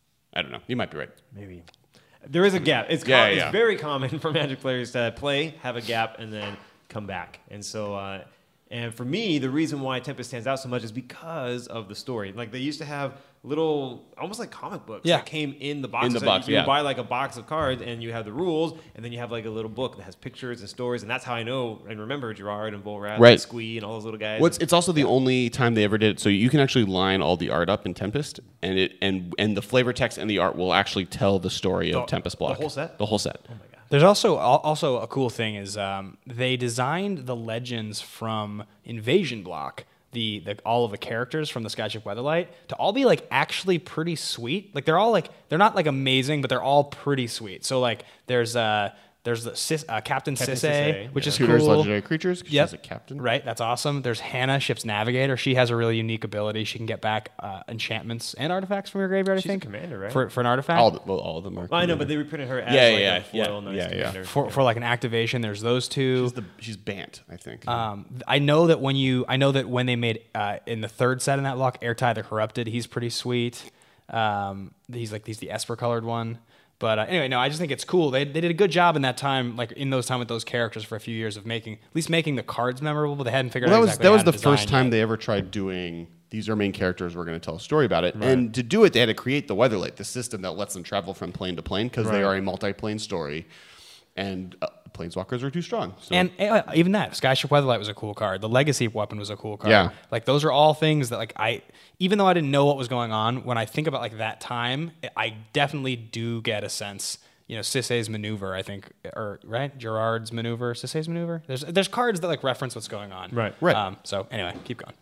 I don't know. You might be right. maybe. There is a gap. It's, com- Yeah, yeah. it's very common for Magic players to play, have a gap, and then come back. And so, uh, and for me, the reason why Tempest stands out so much is because of the story. Like they used to have little, almost like comic books Yeah. that came in the box. In the So box, you yeah. would buy like a box of cards, and you have the rules, and then you have like a little book that has pictures and stories, and that's how I know and remember Gerard and Volrath Right. and Squee and all those little guys. Well, it's, it's also the only time they ever did it. So you can actually line all the art up in Tempest, and it and and the flavor text and the art will actually tell the story of The- Tempest Block. the whole set? The whole set. oh my god. There's also al- also a cool thing is um, they designed the legends from Invasion Block, the, the all of the characters from the Skyship Weatherlight, to all be like actually pretty sweet. Like they're all like they're not like amazing, but they're all pretty sweet. So like there's uh there's the Sis, uh, Captain, Captain Sisay, Sisay, which yeah. is Tutor's cool. legendary creatures. 'Cause Yep. She's a captain. Right, that's awesome. There's Hannah, ship's navigator. She has a really unique ability. She can get back uh, enchantments and artifacts from your graveyard. She's I a think commander, right? For for an artifact. All the, well, all of them are. Well, I know, but they reprinted her as Yeah, like yeah, a foil yeah, nice yeah, yeah. commander. for for like an activation, there's those two. She's the she's Bant, I think. Um, I know that when you, I know that when they made uh, in the third set in that block, Airtie the Corrupted, he's pretty sweet. Um, he's like he's the Esper colored one. But uh, anyway, no, I just think it's cool. They they did a good job in that time, like in those time with those characters for a few years of making at least making the cards memorable. But they hadn't figured well, that out was exactly that how was to the design first time yet. they ever tried doing these are main characters. We're going to tell a story about it. Right. And to do it, they had to create the Weatherlight, the system that lets them travel from plane to plane because right. they are a multi-plane story. And uh, planeswalkers are too strong. So. And uh, even that, Skyship Weatherlight was a cool card. The Legacy weapon was a cool card. Yeah. Like, those are all things that, like, I, even though I didn't know what was going on, when I think about, like, that time, I definitely do get a sense, you know, Sisay's Maneuver, I think, or, right? Gerard's Maneuver, Sisay's Maneuver. There's there's cards that, like, reference what's going on. Right. Right. Um, so, anyway, keep going.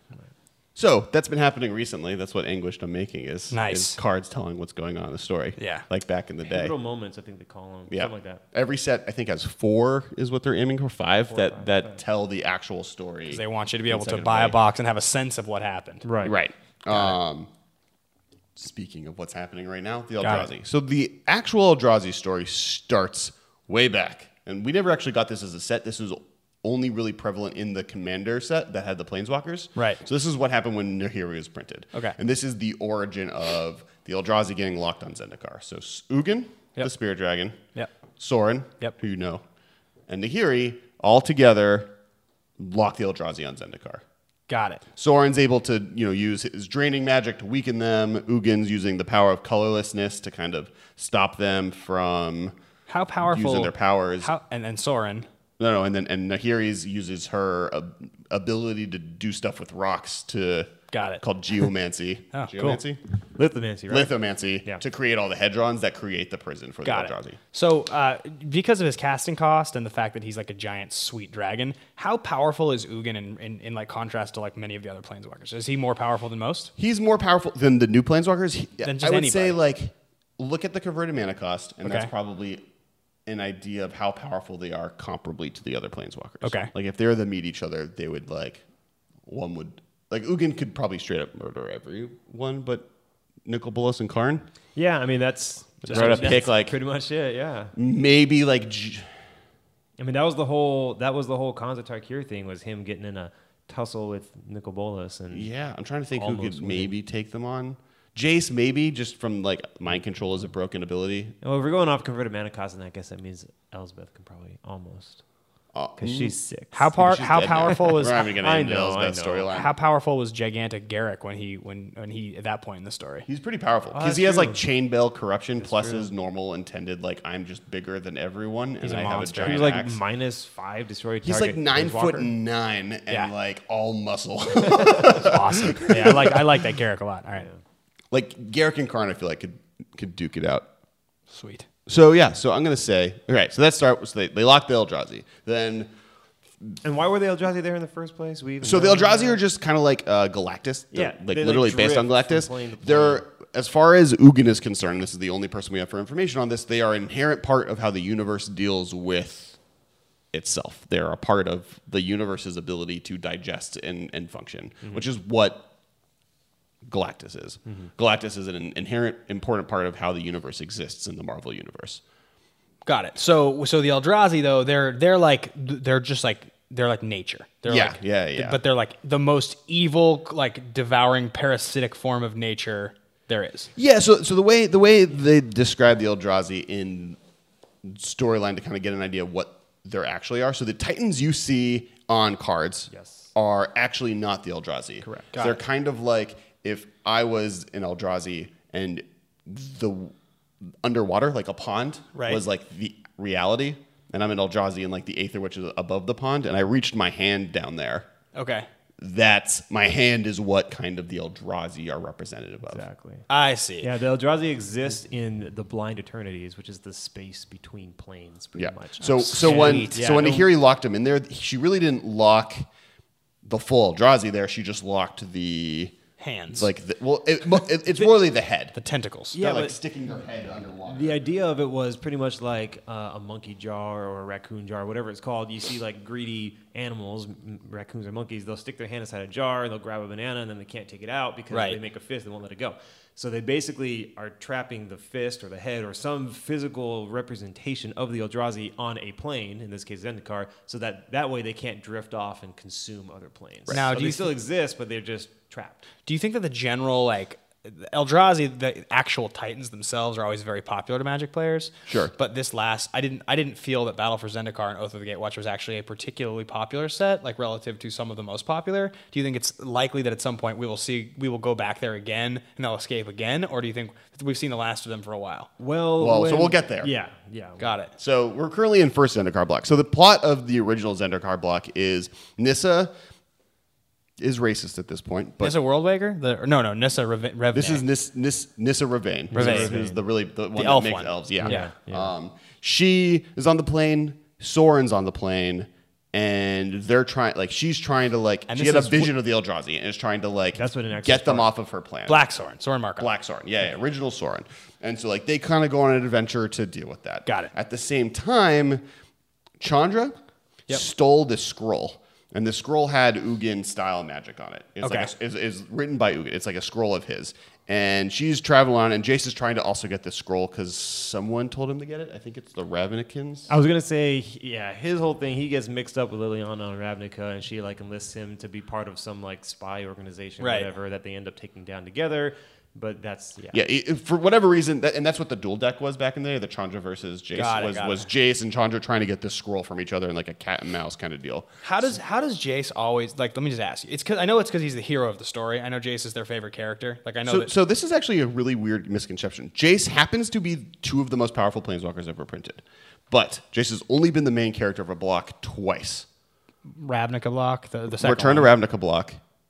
So that's been happening recently. That's what Anguished I'm making is, nice. is cards telling what's going on in the story. Yeah. Like back in the day. Little moments, I think they call them. Yeah. Something like that. Every set, I think, has four is what they're aiming for, five Four that, five, that five. tell the actual story. Because they want you to be able to inside buy of a box and have a sense of what happened. Right. Right. Um, speaking of what's happening right now, the Got Eldrazi. So the actual Eldrazi story starts way back. And we never actually got this as a set. This was only really prevalent in the Commander set that had the Planeswalkers. Right. So this is what happened when Nahiri was printed. Okay. And this is the origin of the Eldrazi getting locked on Zendikar. So Ugin, Yep. the Spirit Dragon. Yep. Sorin, Yep. who you know, and Nahiri all together lock the Eldrazi on Zendikar. Got it. Sorin's able to, you know, use his draining magic to weaken them. Ugin's using the power of colorlessness to kind of stop them from How powerful... using their powers. How, and then Sorin... No, no, and then and Nahiri's uses her uh, ability to do stuff with rocks to Got it. called geomancy. Oh, geomancy, Lithomancy, right? lithomancy, Yeah. to create all the hedrons that create the prison for Got the Eldrazi. it. So, uh, because of his casting cost and the fact that he's like a giant sweet dragon, how powerful is Ugin in, in, in like contrast to like many of the other planeswalkers? Is he more powerful than most? He's more powerful than the new planeswalkers. He, Than just I would anybody. say, like, look at the converted mana cost, and Okay. that's probably an idea of how powerful they are comparably to the other planeswalkers. Okay. Like, if they were to meet each other, they would, like, one would, like, Ugin could probably straight up murder everyone, but Nicol Bolas and Karn, Yeah, I mean, that's just right up that's pick, like- pretty much it, yeah. maybe, like, J- I mean, that was the whole that was the whole Khanza Tarkir thing, was him getting in a tussle with Nicol Bolas. And yeah, I'm trying to think who Almost could winning. maybe take them on. Jace, maybe, just from, like, mind control is a broken ability. well, if we're going off converted mana cost, then I guess that means Elspeth can probably almost, Uh, because she's six. How par- she's how dead now. powerful was We're not even I going to end know, I Elspeth's know. storyline. how powerful was gigantic Garrick when he when when he at that point in the story? He's pretty powerful because that's he has true. like chainmail corruption plus true. his normal intended like I'm just bigger than everyone He's and a I monster. have a He giant was like axe. minus five destroyed He's target like nine foot Planeswalker. nine and Yeah. like all muscle. That's awesome. Yeah, I like I like that Garrick a lot. All right, like Garrick and Karn, I feel like could could duke it out. sweet. So yeah, so I'm gonna say all right. So let's start. So they they locked the Eldrazi. Then And why were the Eldrazi there in the first place? We even so the know Eldrazi that? are just kind of like uh, Galactus. They're, Yeah, like they, like, literally based on drift from Galactus. plane to plane. They're as far as Ugin is concerned. This is the only person we have for information on this. They are an inherent part of how the universe deals with itself. They're a part of the universe's ability to digest and, and function, Mm-hmm. which is what Galactus is. Galactus is an inherent important part of how the universe exists in the Marvel universe. Got it. So so the Eldrazi though, they're they're like they're just like they're like nature. They're Yeah, like, yeah, yeah. But they're like the most evil, like devouring, parasitic form of nature there is. Yeah, so so the way the way they describe the Eldrazi in storyline to kind of get an idea of what they actually are. So the Titans you see on cards Yes. are actually not the Eldrazi. Correct. So Got they're it. kind of like if I was an Eldrazi and the underwater, like a pond, Right. was like the reality, and I'm an Eldrazi in like the Aether, which is above the pond, and I reached my hand down there. Okay. That's my hand is what kind of the Eldrazi are representative of. Exactly. I see. Yeah, the Eldrazi exist in the blind eternities, which is the space between planes, pretty Yeah. much. So so when Sweet. so Yeah, when no- Nahiri locked him in there, she really didn't lock the full Eldrazi there. She just locked the Hands. like the, well, it, mo- it, it's more really the head. the tentacles. Yeah, They're, like but- sticking her head underwater. The idea of it was pretty much like uh, a monkey jar or a raccoon jar, whatever it's called. You see like greedy animals, m- raccoons or monkeys, they'll stick their hand inside a jar and they'll grab a banana and then they can't take it out because Right. they make a fist, they won't let it go. So they basically are trapping the fist or the head or some physical representation of the Eldrazi on a plane, in this case Zendikar, so that that way they can't drift off and consume other planes. Now, So do they you still th- exist, but they're just trapped. Do you think that the general like Eldrazi, the actual Titans themselves are always very popular to Magic players. Sure. But this last, I didn't, I didn't feel that Battle for Zendikar and Oath of the Gatewatch was actually a particularly popular set, like relative to some of the most popular. Do you think it's likely that at some point we will see, we will go back there again and they'll escape again, or do you think we've seen the last of them for a while? Well, Well, so when- we'll get there. Yeah, yeah. Got it. So we're currently in first Zendikar block. So the plot of the original Zendikar block is Nissa is racist at this point, but Nissa Worldwaker? The, or no, no, Nissa Reve- Revne. this is Nis, Nis, Nissa Ravane, Ravane. who's the really the one elf that makes one. elves. Yeah. Yeah, yeah. Um, she is on the plane. Soren's on the plane, and they're trying. Like she's trying to like. And she this had a is vision of the Eldrazi and is trying to like. That's what an Exodus get them part- off of her plan. Black Soren, Soren Markov. Black Soren. Yeah, yeah, original Soren. And so like they kind of go on an adventure to deal with that. Got it. At the same time, Chandra Yep. stole the scroll. And the scroll had Ugin style magic on it. It's Okay. like a, is, is written by Ugin. It's like a scroll of his. And she's traveling on, and Jace is trying to also get this scroll because someone told him to get it. I think it's the Ravnikins. I was gonna say, yeah, his whole thing. He gets mixed up with Liliana on Ravnica, and she like enlists him to be part of some like spy organization, or Right. whatever, that they end up taking down together. But that's yeah. Yeah, it, for whatever reason, that, and that's what the dual deck was back in the day. The Chandra versus Jace Got it, was, got was it. Jace and Chandra trying to get this scroll from each other in like a cat and mouse kind of deal. How does how does Jace always like? Let me just ask you. It's because I know it's because he's the hero of the story. I know Jace is their favorite character. Like I know So, that. so this is actually a really weird misconception. Jace happens to be two of the most powerful planeswalkers ever printed, but Jace has only been the main character of a block twice. Ravnica block, the the second Return to one. Ravnica block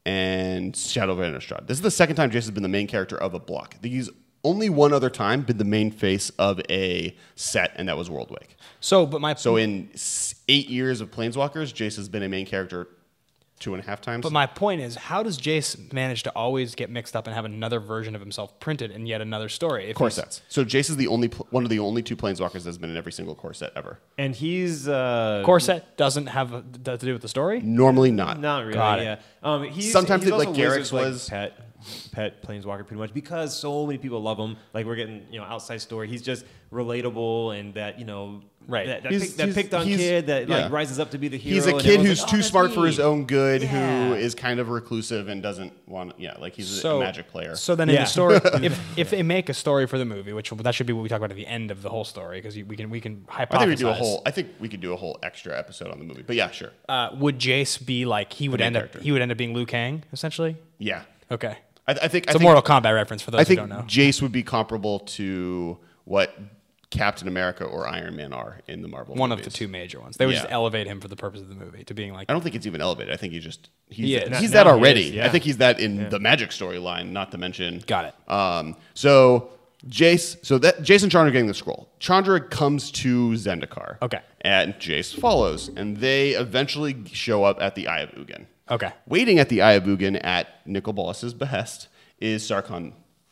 and Shadow of Innistrad. This is the second time Jace has been the main character of a block. He's only one other time been the main face of a set, and that was Worldwake. So, but my So in s- eight years of Planeswalkers, Jace has been a main character two and a half times. But my point is, how does Jace manage to always get mixed up and have another version of himself printed in yet another story? If core he's- sets. So Jace is the only pl- one of the only two Planeswalkers that's been in every single core set ever. And he's uh, Core set doesn't have a, to do with the story. Normally not. Not really. Got it. Yeah. Um, he's, Sometimes he's it- like also Garrick's Wizards, like, was- pet pet planeswalker pretty much because so many people love him. Like we're getting you know outside story. He's just relatable and that you know Right. that, that, He's- pick, that he's- picked on he's- kid that yeah. like rises up to be the hero. He's a and kid everyone's who's like, too "Oh, that's smart for me." his own good, Yeah. who is kind of reclusive and doesn't want. Yeah, like he's So a Magic player. So then in Yeah. the story, if if they make a story for the movie, which that should be what we talk about at the end of the whole story, because we can we can hypothesize. I think we do a whole. I think we could do a whole extra episode on the movie. But yeah, sure. Uh, would Jace be like he would main end character. up he would end up being Liu Kang essentially? Yeah, Okay, I, I think. it's I a think, Mortal Kombat reference for those I who think don't know. Jace would be comparable to what Captain America or Iron Man are in the Marvel. One of movies. the two major ones. They would Yeah. just elevate him for the purpose of the movie to being like I don't think it's even elevated. I think he just he's He is. he's Now- that now he already. is, yeah. I think he's that in the Magic storyline. Not to mention. Got it. Um, so Jace, so that Jace and Chandra are getting the scroll. Chandra comes to Zendikar. Okay. And Jace follows, and they eventually show up at the Eye of Ugin. Okay. Waiting at the Eye of Ugin at Nicol Bolas's behest is Sarkhan.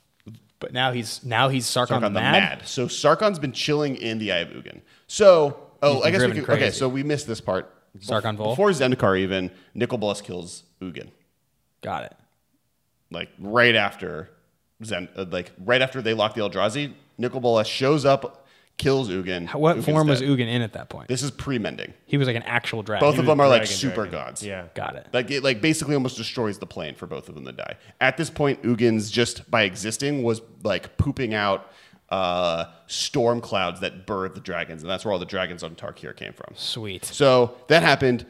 But now he's now he's Sarkhan, Sarkhan the the Mad. Mad. So Sarkhan's been chilling in the Eye of Ugin. So, oh, He's I guess we driven could, okay. crazy. So we missed this part. Sarkhan Vol? Before Zendikar even, Nicol Bolas kills Ugin. Got it. Like right after Zen, uh, like right after they lock the Eldrazi, Nicol Bolas shows up, kills Ugin. How- What Ugin's form was dead. Ugin in at that point? This is pre-mending. He was like an actual dragon. Both He of was them are like dragon, super dragon. gods. Yeah. Got it. Like it like basically almost destroys the plane for both of them to die. At this point, Ugin's just by existing was like pooping out uh, storm clouds that birthed the dragons, and that's where all the dragons on Tarkir came from. Sweet. So that happened.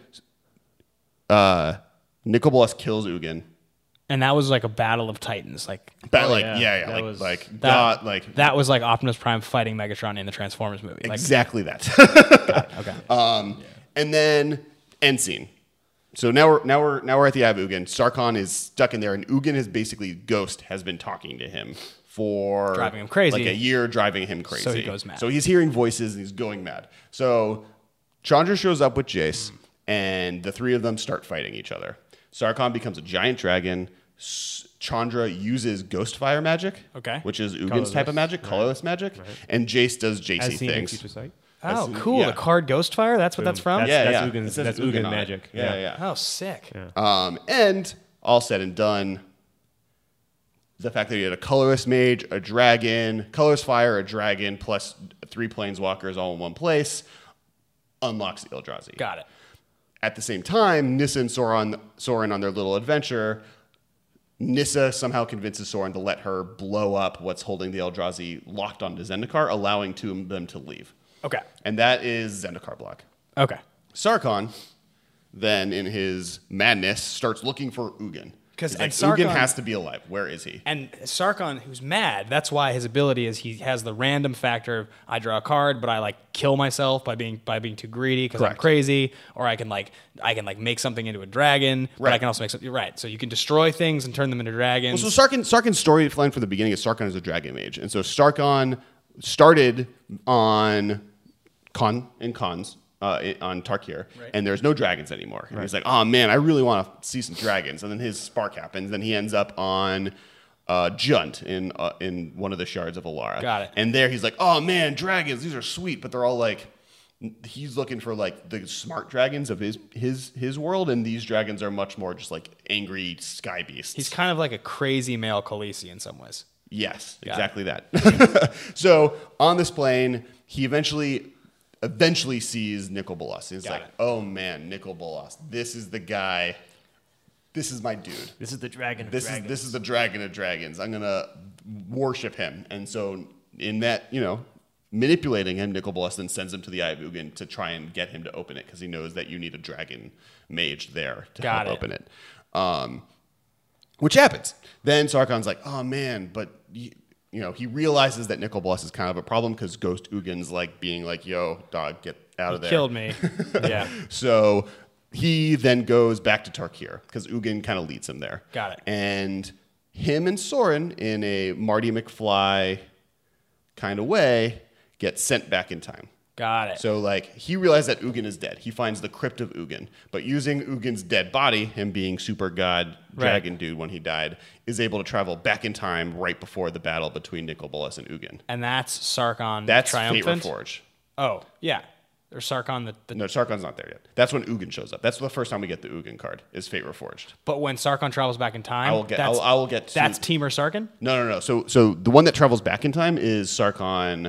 Uh, Nicol Bolas kills Ugin. And that was like a battle of titans. Like But Oh, like yeah. yeah, yeah, That like was- like that, God, like that was like Optimus Prime fighting Megatron in the Transformers movie. Like exactly that. okay. Um, and then end scene. So now we're now we're now we're at the Eye of Ugin. Sarkhan is stuck in there, and Ugin is basically Ghost has been talking to him for Driving him crazy. like a year, driving him crazy. So he goes mad. So he's hearing voices and he's going mad. So Chandra shows up with Jace, and the three of them start fighting each other. Sarkhan becomes a giant dragon. S- Chandra uses Ghost Fire magic, Okay. which is Ugin's Colorless. type of magic, colorless magic, and Jace does J C As seen in things. Future Sight. Oh, That's- cool. yeah. The card Ghostfire? That's what that's from? That's, Yeah, that's yeah. Ugin's, It says that's Ugin Ugin on it. magic. Yeah, yeah. Oh, sick. Um, and all said and done, the fact that you had a colorless mage, a dragon, colorless fire, a dragon, plus three planeswalkers all in one place unlocks the Eldrazi. Got it. At the same time, Nissa and Soren, Soren on their little adventure Nissa somehow convinces Soren to let her blow up what's holding the Eldrazi locked onto Zendikar, allowing two of them to leave. Okay. And that is Zendikar block. Okay. Sarkhan, then in his madness, starts looking for Ugin. Because He's and like, Ugin Sarkhan- has to be alive. Where is he? And Sarkhan, who's mad, that's why his ability is he has the random factor of I draw a card, but I like kill myself by being by being too greedy because I'm Correct. crazy, or I can like I can like make something into a dragon, but I Right. can also make something right. So you can destroy things and turn them into dragons. Well, so Sarkhan, Sarkhan's storyline from the beginning is Sarkhan is a dragon mage, and so Sarkhan started on Con in cons uh, i- on Tarkir, Right. and there's no dragons anymore. And he's like, oh man, I really want to see some dragons. And then his spark happens. Then he ends up on uh, Junt in uh, in one of the shards of Alara. Got it. And there he's like, oh man, dragons, these are sweet, but they're all like. He's looking for like the smart dragons of his his his world, and these dragons are much more just like angry sky beasts. He's kind of like a crazy male Khaleesi in some ways. Yes, Got exactly that. So on this plane, he eventually eventually sees Nicol Bolas. He's Got like, it. oh man, Nicol Bolas. This is the guy. This is my dude. This is the dragon. Of This dragons. is this is the dragon of dragons. I'm gonna worship him. And so in that, you know, manipulating him, Nicol Bolas then sends him to the Eye of Ugin to try and get him to open it because he knows that you need a dragon mage there to Got help it. open it. Um, which happens. Then Sarkhan's like, oh man, but you, you know, he realizes that Nicol Bolas is kind of a problem because Ghost Ugin's like being like, yo, dog, get out of there. Killed me. Yeah. So he then goes back to Tarkir because Ugin kind of leads him there. Got it. And him and Soren, in a Marty McFly kind of way, get sent back in time. Got it. So, like, he realized that Ugin is dead. He finds the crypt of Ugin. But using Ugin's dead body, him being super god dragon dude when he died, is able to travel back in time right before the battle between Nicol Bolas and Ugin. and that's Sarkhan That's triumphant. Fate Reforged. Oh, yeah. Or Sarkhan the, the No, Sarkhan's not there yet. That's when Ugin shows up. That's the first time we get the Ugin card, is Fate Reforged. But when Sarkhan travels back in time, I will get- that's, I'll- I will get to- that's Temur Sarkhan? No, no, no. So, so the one that travels back in time is Sarkhan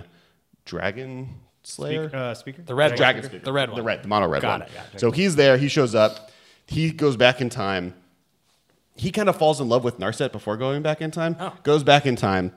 Dragon Slayer? Speak, uh, speaker. The red Dragon one. Speaker. The red one. The red, the mono red Got one. it, got it. So he's there. He shows up. He goes back in time. He kind of falls in love with Narset before going back in time. Oh. Goes back in time.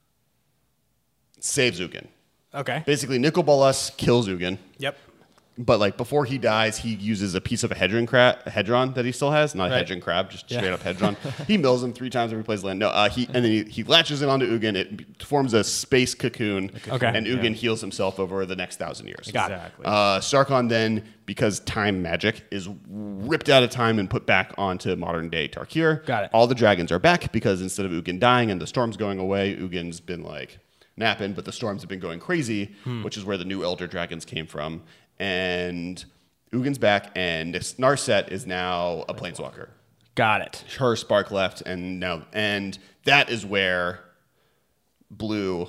Saves Ugin. Okay. Basically, Nicol Bolas kills Ugin. Yep. But like before he dies, he uses a piece of a hedron crab, a hedron that he still has, not a Right. hedron crab, just Yeah. straight up hedron. He mills him three times every plays land. No, uh, he and then he, he latches it onto Ugin. It forms a space cocoon, Okay. and Ugin Yeah. heals himself over the next thousand years. Got it. Exactly. Uh, Sarkhan then, because time magic, is ripped out of time and put back onto modern day Tarkir. Got it. All the dragons are back because instead of Ugin dying and the storms going away, Ugin's been like napping, but the storms have been going crazy, Hmm. which is where the new Elder Dragons came from. And Ugin's back, and Narset is now a planeswalker. Got it. Her spark left, and now, and that is where Blue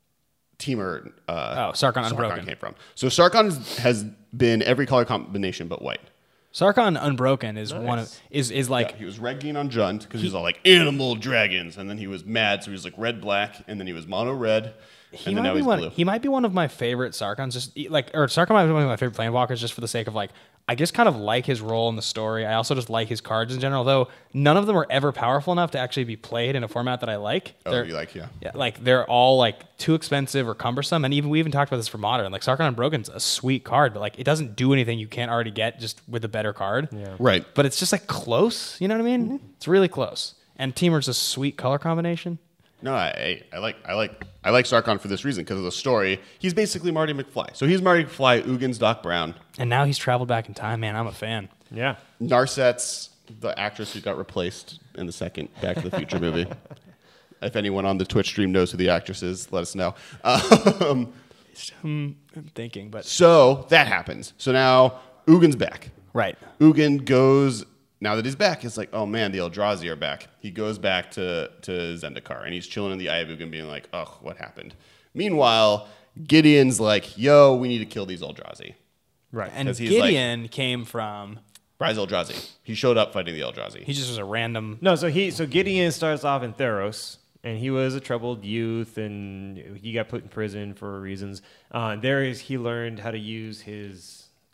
Teamer uh, Oh, Sarkhan Unbroken. came from. So Sarkhan is, has been every color combination but white. Sarkhan Unbroken is one of is is like Yeah, he was red green on Junt because he's all like animal dragons, and then he was mad, so he was like red black, and then he was mono red, he and then might now be he's one. blue. He might be one of my favorite Sarkhans. Just e- like or Sarkhan might be one of my favorite planewalkers, just for the sake of like I just kind of like his role in the story. I also just like his cards in general, though none of them are ever powerful enough to actually be played in a format that I like. Oh, They're- you like yeah. Yeah, like they're all like too expensive or cumbersome, and even we even talked about this for modern. Like Sarkhan Unbroken's a sweet card, but like it doesn't do anything you can't already get just with a better card. Yeah. Right. But it's just like close. You know what I mean? It's really close. And Teamer's a sweet color combination. No, I, I like I like I like Sarkhan for this reason because of the story. He's basically Marty McFly. So he's Marty McFly, Ugin's Doc Brown. And now he's traveled back in time. Man, I'm a fan. Yeah. Narset's the actress who got replaced in the second Back to the Future movie. If anyone on the Twitch stream knows who the actress is, let us know. Um, I'm thinking, but so that happens. So now Ugin's back. right. Ugin goes, now that he's back, it's like, oh man, the Eldrazi are back. He goes back to, to Zendikar, and he's chilling in the Eye of Ugin being like, ugh, what happened? Meanwhile, Gideon's like, yo, we need to kill these Eldrazi. Right. And 'Cause he's like- Gideon came from. Rise Eldrazi. He showed up fighting the Eldrazi. He just was a random. No, so he so Gideon starts off in Theros, and he was a troubled youth, and he got put in prison for reasons. Uh, and there is he learned how to use his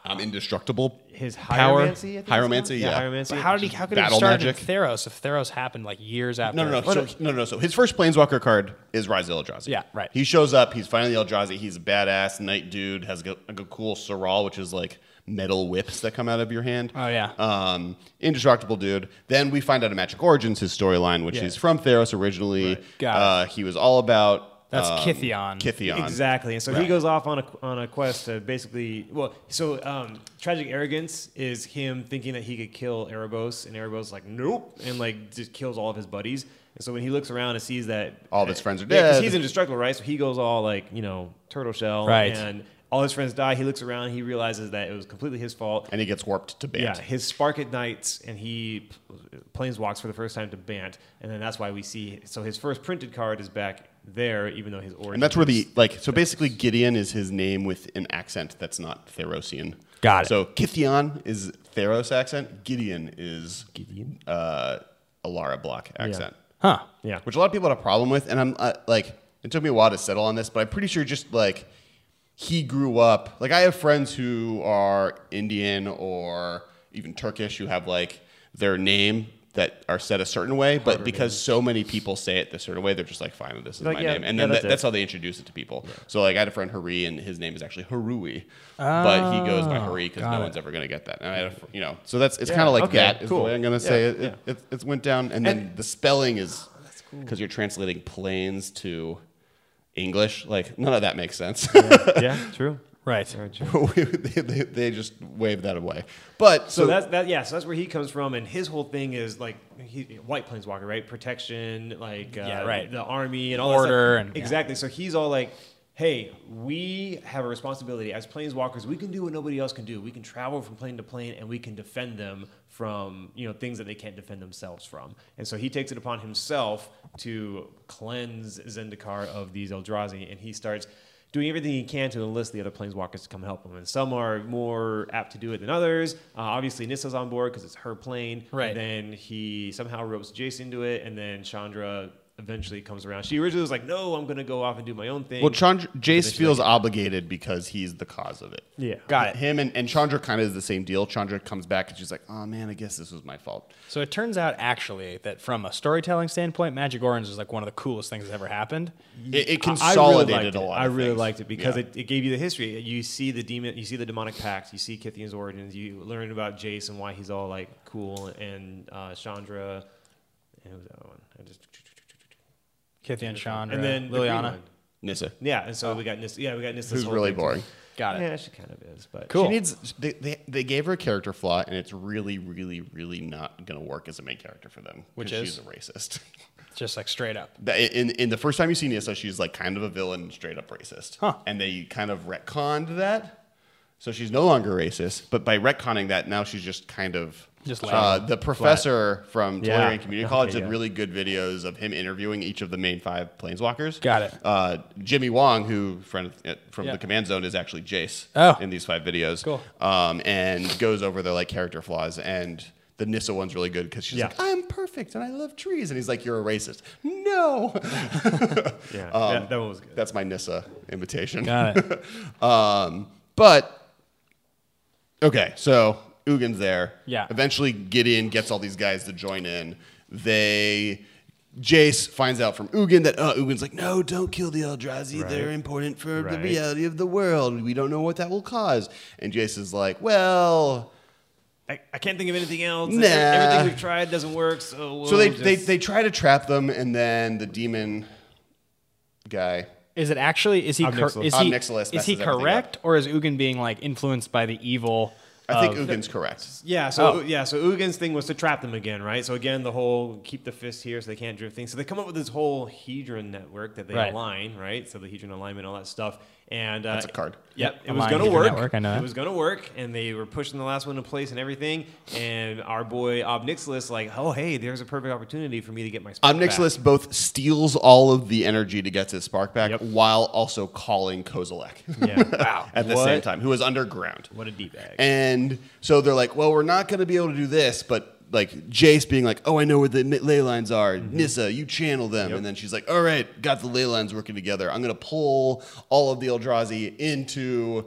um, indestructible his Power. hieromancy. I think it's Hieromancy, called? yeah. hieromancy. So how did he? How could he have Battle started magic. in Theros if Theros happened like years after? No, no, no. What So, a- no, no. So his first Planeswalker card is Rise of Eldrazi. Yeah, right. He shows up. He's finally Eldrazi. He's a badass knight dude. Has a, like a cool Soral, which is like metal whips that come out of your hand. Oh, yeah. Um, indestructible dude. Then we find out a Magic Origins his storyline, which Yeah. is from Theros originally. Got it. Uh, he was all about. That's um, Kithion. Kithion. Exactly, and so he Right. goes off on a on a quest to basically, well, so um, tragic arrogance is him thinking that he could kill Erebos, and Erebos is like nope, and like just kills all of his buddies. And so when he looks around and sees that All of his friends are yeah, 'cause dead. he's indestructible, right? So he goes all like you know turtle shell, Right. and all his friends die. He looks around, he realizes that it was completely his fault. And he gets warped to Bant. Yeah, his spark ignites, and he planeswalks for the first time to Bant, and then that's why we see. So his first printed card is back there, even though his origin. And that's where the is- like so basically Gideon is his name with an accent that's not Therosian. Got it. So Kithion is Theros accent. Gideon is Gideon uh, Alara block accent. Huh. yeah. Which a lot of people had a problem with, and I'm uh, like, it took me a while to settle on this, but I'm pretty sure just like he grew up. Like I have friends who are Indian or even Turkish who have like their name that are said a certain way, but because so many people say it this certain way, they're just like, fine, this is Like, my yeah, name. And yeah, then that's that, it. that's how they introduce it to people. So like I had a friend, Hari, and his name is actually Harui, but he goes by Hari because got no it. one's ever going to get that. And I had a, fr- you know, so that's, it's Yeah, kind of like okay, that is cool. the way I'm going to say Yeah, it. yeah. It, it. It went down. And then And- the spelling is because you're translating planes to English. Like none of that makes sense. yeah, true. Right. Very true. they, they, they just wave that away. But So, so, that's that. Yeah, so that's where he comes from, and his whole thing is like he, white planeswalker, right? Protection, like uh, Yeah, right. the army and all that Order stuff. and- exactly. So he's all like, "Hey, we have a responsibility as planeswalkers. We can do what nobody else can do. We can travel from plane to plane, and we can defend them from you know things that they can't defend themselves from." And so he takes it upon himself to cleanse Zendikar of these Eldrazi, and he starts doing everything he can to enlist the other planeswalkers to come help him. And some are more apt to do it than others. Uh, obviously, Nissa's on board because it's her plane. Right. And then he somehow ropes Jace into it, and then Chandra eventually comes around. She originally was like, no, I'm going to go off and do my own thing. well, Chandra, Jace she's feels like- obligated because he's the cause of it. Yeah. Got it. Him and, and Chandra kind of is the same deal. Chandra comes back and she's like, oh man, I guess this was my fault. So it turns out actually that from a storytelling standpoint, Magic Orange is like one of the coolest things that's ever happened. It, it I- I really consolidated liked a it. lot. I of really things. liked it because Yeah. it, it gave you the history. You see the demon, you see the demonic pact, you see Kithion's origins, you learn about Jace and why he's all like cool, and uh, Chandra. And who was the other one? I just Kithian, Chandra, and then the green Liliana. one. Nissa, Yeah, and so we got Nissa. Yeah, we got Nissa. who's really boring. Got it. Yeah, she kind of is, but Cool. She needs. They, they, they gave her a character flaw, and it's really, really, really not going to work as a main character for them. 'cause Which she's is? a racist. Just like straight up. That- In in the first time you see Nissa, she's like kind of a villain, straight up racist. Huh. And they kind of retconned that, so she's no longer racist. But by retconning that, now she's just kind of. Just uh, lame. the professor from Yeah. Tolarian Community Okay, College did yeah. really good videos of him interviewing each of the main five planeswalkers. Got it. Uh, Jimmy Wong, who friend uh, from Yeah. the Command Zone, is actually Jace Oh. in these five videos. Cool. Um, and goes over their like character flaws. And the Nissa one's really good because she's Yeah. like, "I'm perfect and I love trees," and he's like, "You're a racist." No. yeah, Um, that, that one was good. That's my Nissa invitation. Got it. um, but okay, so Ugin's there. Yeah. Eventually, Gideon gets all these guys to join in. They. Jace finds out from Ugin that uh, Ugin's like, no, don't kill the Eldrazi. Right. They're important for the Right. reality of the world. We don't know what that will cause. And Jace is like, well. I, I can't think of anything else. Nah. Everything we've tried doesn't work. So we'll So they, just... they, they try to trap them, and then the demon guy. Is it actually? Is he? Cor- Obnixilis. is he? Obnixilis Is he messes everything correct, or is Ugin being like influenced by the evil? I think of- Ugin's correct. Yeah, so Oh. yeah, so Ugin's thing was to trap them again, right? So again, the whole keep the fist here so they can't drift things. So they come up with this whole Hedron network that they Right. align, right? So the Hedron alignment, all that stuff, and uh, That's a card. Yep, it was Align gonna Hedron work. network, I know It that. was gonna work, and they were pushing the last one in place and everything. And our boy Obnixilis, like, oh hey, there's a perfect opportunity for me to get my spark back. Obnixilis both steals all of the energy to get his spark back Yep. while also calling Kozilek Yeah, wow, at the What- same time, who is underground. What a d bag. And so they're like, well, we're not going to be able to do this, but like Jace being like, oh, I know where the mi- ley lines are. Nissa, you channel them. Yep. And then she's like, all right, got the ley lines working together. I'm going to pull all of the Eldrazi into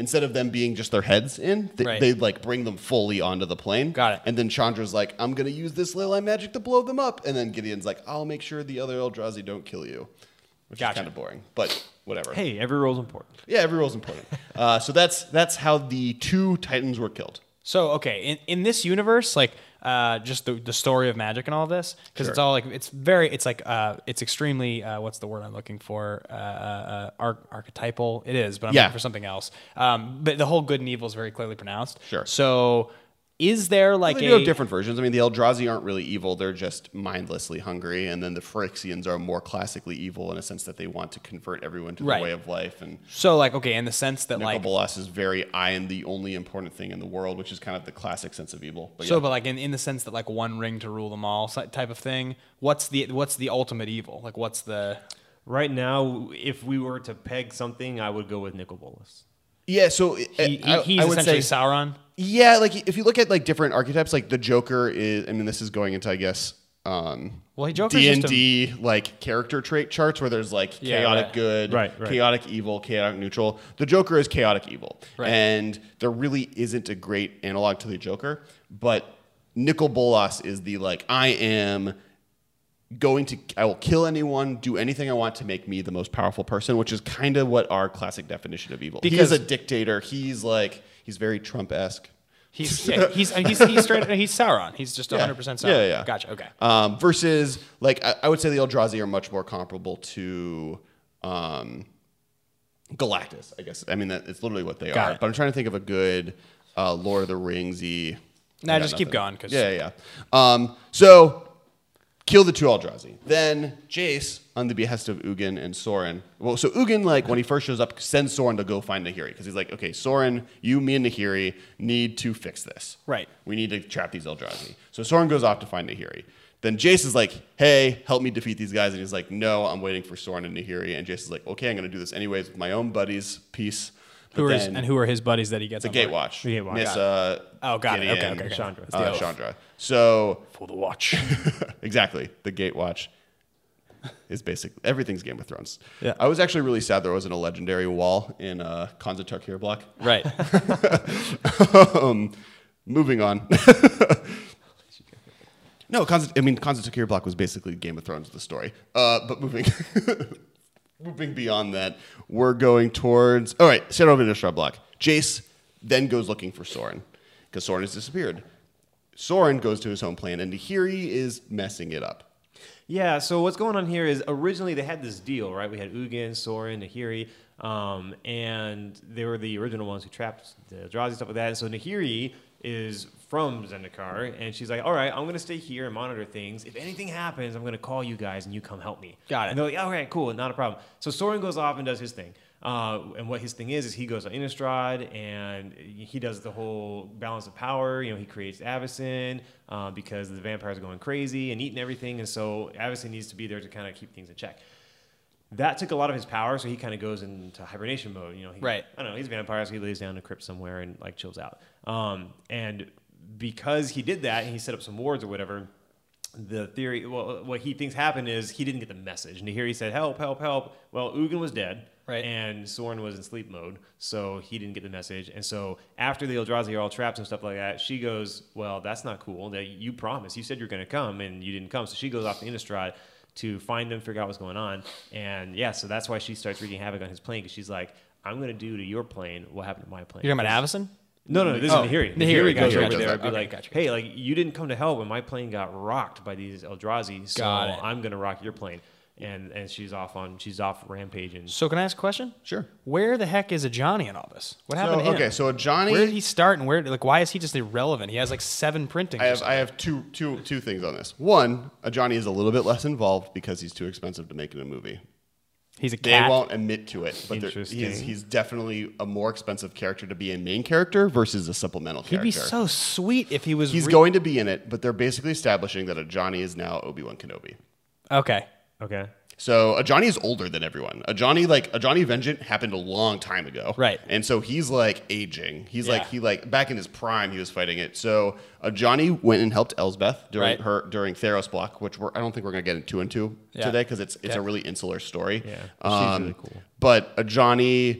instead of them being just their heads in, th- Right. they like bring them fully onto the plane. Got it. And then Chandra's like, I'm gonna use this ley line magic to blow them up, and then Gideon's like, I'll make sure the other Eldrazi don't kill you, which Gotcha. is kind of boring, but whatever. Hey, every role's important. Yeah, every role's important. uh, so that's that's how the two Titans were killed. So okay, in, in this universe, like uh, just the, the story of Magic and all of this, because it's Sure. all like it's very, it's like uh, it's extremely uh, what's the word I'm looking for? Uh, uh, arch- archetypal. It is, but I'm Yeah. looking for something else. Um, but the whole good and evil is very clearly pronounced. Sure. So is there like They a do have different versions. I mean, the Eldrazi aren't really evil; they're just mindlessly hungry, and then the Phyrexians are more classically evil in a sense that they want to convert everyone to Right. the way of life. And so like okay, in the sense that like Bolas is very I am the only important thing in the world, which is kind of the classic sense of evil. But so, yeah. but like in, in the sense that like one ring to rule them all si- type of thing. What's the what's the ultimate evil? Like what's the Right now, if we were to peg something, I would go with Nicol Bolas. yeah, so he, I, he- I- he's I would essentially say, Sauron. yeah, like if you look at like different archetypes, like the Joker is. I mean, this is going into I guess. Um, Well, he Joker's D and just D like character trait charts where there's like Yeah, chaotic right. good, Right, right. chaotic evil, chaotic neutral. The Joker is chaotic evil, Right. and there really isn't a great analog to the Joker. But Nicol Bolas is the like I am going to I will kill anyone, do anything I want to make me the most powerful person, which is kind of what our classic definition of evil. Because- he's a dictator. He's like he's very Trump-esque. He's yeah, he's he's he's straight he's Sauron. He's just one hundred percent Sauron. Yeah, yeah, yeah. Gotcha. Okay. Um, versus, like, I, I would say the Eldrazi are much more comparable to um, Galactus, I guess. I mean, that, it's literally what they Got are. it. But I'm trying to think of a good uh, Lord of the Ringsy. Nah, I got just keep nothing. going, 'cause- yeah, yeah. yeah. Um, so, kill the two Eldrazi. Then Jace, on the behest of Ugin and Sorin. Well, so Ugin, like, when he first shows up, sends Sorin to go find Nahiri. Because he's like, okay, Sorin, you, me, and Nahiri need to fix this. Right. We need to trap these Eldrazi. So Sorin goes off to find Nahiri. Then Jace is like, hey, help me defeat these guys. And he's like, no, I'm waiting for Sorin and Nahiri. And Jace is like, okay, I'm going to do this anyways with my own buddies. Peace. But Who are his, then and who are his buddies that he gets? the on board? Gatewatch. The Gatewatch. Nissa, Oh, got it. Okay, Gideon, okay, okay. Chandra. It's the uh, oath. Chandra. So For the watch. exactly, the Gatewatch is basically everything's Game of Thrones. Yeah. I was actually really sad there wasn't a legendary wall in uh, Khans of Tarkir block. Right. um, moving on. No, Khans, I mean, Khans of Tarkir block was basically Game of Thrones, the story. Uh, but moving, moving beyond that, we're going towards. All right, Shadow of Innistrad block. Jace then goes looking for Sorin because Sorin has disappeared. Sorin goes to his home plan, and Nahiri is messing it up. Yeah, so what's going on here is originally they had this deal, right? We had Ugin, Sorin, Nahiri, um, and they were the original ones who trapped the Eldrazi, stuff like that. And so Nahiri is from Zendikar, and she's like, all right, I'm going to stay here and monitor things. If anything happens, I'm going to call you guys, and you come help me. Got it. And they're like, all right, cool, not a problem. So Sorin goes off and does his thing. Uh, and what his thing is, is he goes on Innistrad, and he does the whole balance of power. You know, he creates Avacyn uh, because the vampires are going crazy and eating everything, and so Avacyn needs to be there to kind of keep things in check. That took a lot of his power, so he kind of goes into hibernation mode. You know, he, Right. I don't know. He's a vampire, so he lays down in a crypt somewhere and like chills out. Um, and because he did that, and he set up some wards or whatever. The theory, well, what he thinks happened is he didn't get the message. And here he said, help, help, help. Well, Ugin was dead. Right. And Sorin was in sleep mode, so he didn't get the message. And so after the Eldrazi are all trapped and stuff like that, she goes, well, that's not cool. That you promised. You said you were going to come, and you didn't come. So she goes off to Innistrad to find him, figure out what's going on. And, yeah, so that's why she starts wreaking havoc on his plane, because she's like, I'm going to do to your plane what happened to my plane. You're talking about Avacyn? No, no, this Oh, is Nahiri. Nahiri, Nahiri goes gotcha, over gotcha. there and be Okay, like, gotcha. hey, like, you didn't come to help when my plane got rocked by these Eldrazi, so Got it. I'm going to rock your plane. And and she's off on, she's off rampaging. So can I ask a question? Sure. Where the heck is Ajani in all this? What So, happened to him? okay, so Ajani. Where did he start, and where like why is he just irrelevant? He has like seven printings. I or have something. I have two two two things on this. One, Ajani is a little bit less involved because he's too expensive to make it a movie. He's a They cat. won't admit to it, but they're- Interesting. he's he's definitely a more expensive character to be a main character versus a supplemental He'd character. be so sweet if he was. He's re- going to be in it, but they're basically establishing that Ajani is now Obi-Wan Kenobi. Okay. Okay. So Ajani is older than everyone. Ajani, like Ajani Vengeant happened a long time ago. Right. And so he's like aging. He's Yeah. like he like back in his prime he was fighting it. So Ajani went and helped Elsbeth during Right. her during Theros block, which we're I don't think we're gonna get into and two Yeah. today because it's it's Okay. a really insular story. Yeah. She's Um, really cool. But Ajani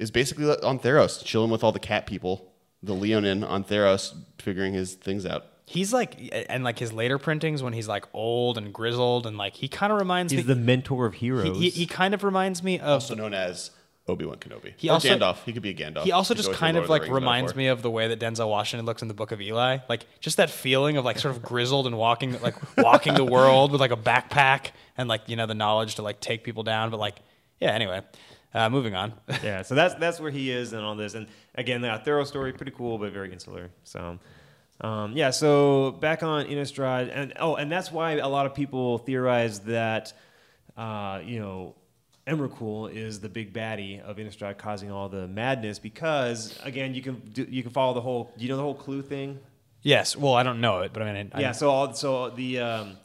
is basically on Theros, chilling with all the cat people, the Leonin on Theros, figuring his things out. He's like, and like his later printings when he's like old and grizzled and like he kind of reminds He's me. the mentor of heroes. He, he, he kind of reminds me of. Also known as Obi-Wan Kenobi. He or also- Gandalf. He could be a Gandalf. He also to just go with kind your of Lord like the Rings reminds metaphor. me of the way that Denzel Washington looks in the Book of Eli. Like just that feeling of like sort of grizzled and walking like walking the world with like a backpack and like you know the knowledge to like take people down. But like yeah, anyway, uh, moving on. Yeah, so that's that's where he is and all this. And again, that Theros story, pretty cool, but very insular. So, um, yeah, so back on Innistrad. And oh, and that's why a lot of people theorize that, uh, you know, Emrakul is the big baddie of Innistrad causing all the madness because, again, you can do, you can follow the whole, do you know the whole clue thing? Yes, well I don't know it, but I mean I, Yeah, so all, so the um,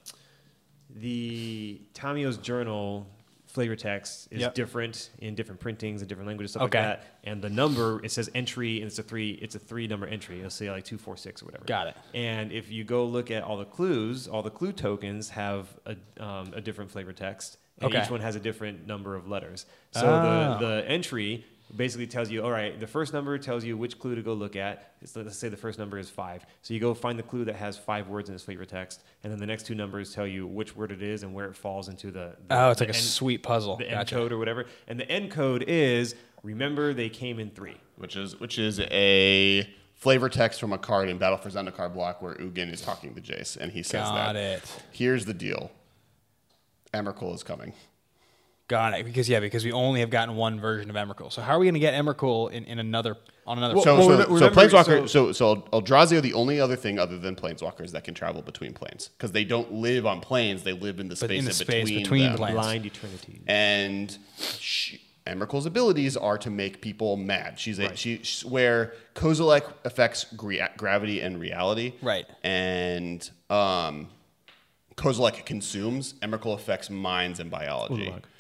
the Tamio's journal flavor text is Yep. different in different printings and different languages, stuff Okay. like that. And the number, it says entry, and it's a three. It's a three number entry. It'll say like two, four, six, or whatever. Got it. And if you go look at all the clues, all the clue tokens have a um, a different flavor text, and Okay. each one has a different number of letters. So Oh. the the entry basically tells you, all right, the first number tells you which clue to go look at. It's, let's say the first number is five. So you go find the clue that has five words in its flavor text, and then the next two numbers tell you which word it is and where it falls into the, the oh it's the like a end- sweet puzzle. the end Gotcha. code or whatever. And the end code is, remember they came in three. Which is which is a flavor text from a card in Battle for Zendikar block where Ugin is talking to Jace, and he says Got that. it. Here's the deal. Emrakul is coming. Got it. Because yeah, because we only have gotten one version of Emrakul. So how are we going to get Emrakul in, in another on another? So, well, so, remem- so remember- Planeswalker, so- so, so Eldrazi are the only other thing other than Planeswalkers that can travel between planes. Because they don't live on planes, they live in the But space in the in space between, between them. planes. Blind eternity. And she, Emrakul's abilities are to make people mad. She's a, Right. she, she's where Kozilek affects gra- gravity and reality. Right. And um, Kozilek consumes. Emrakul affects minds and biology. Ulamog.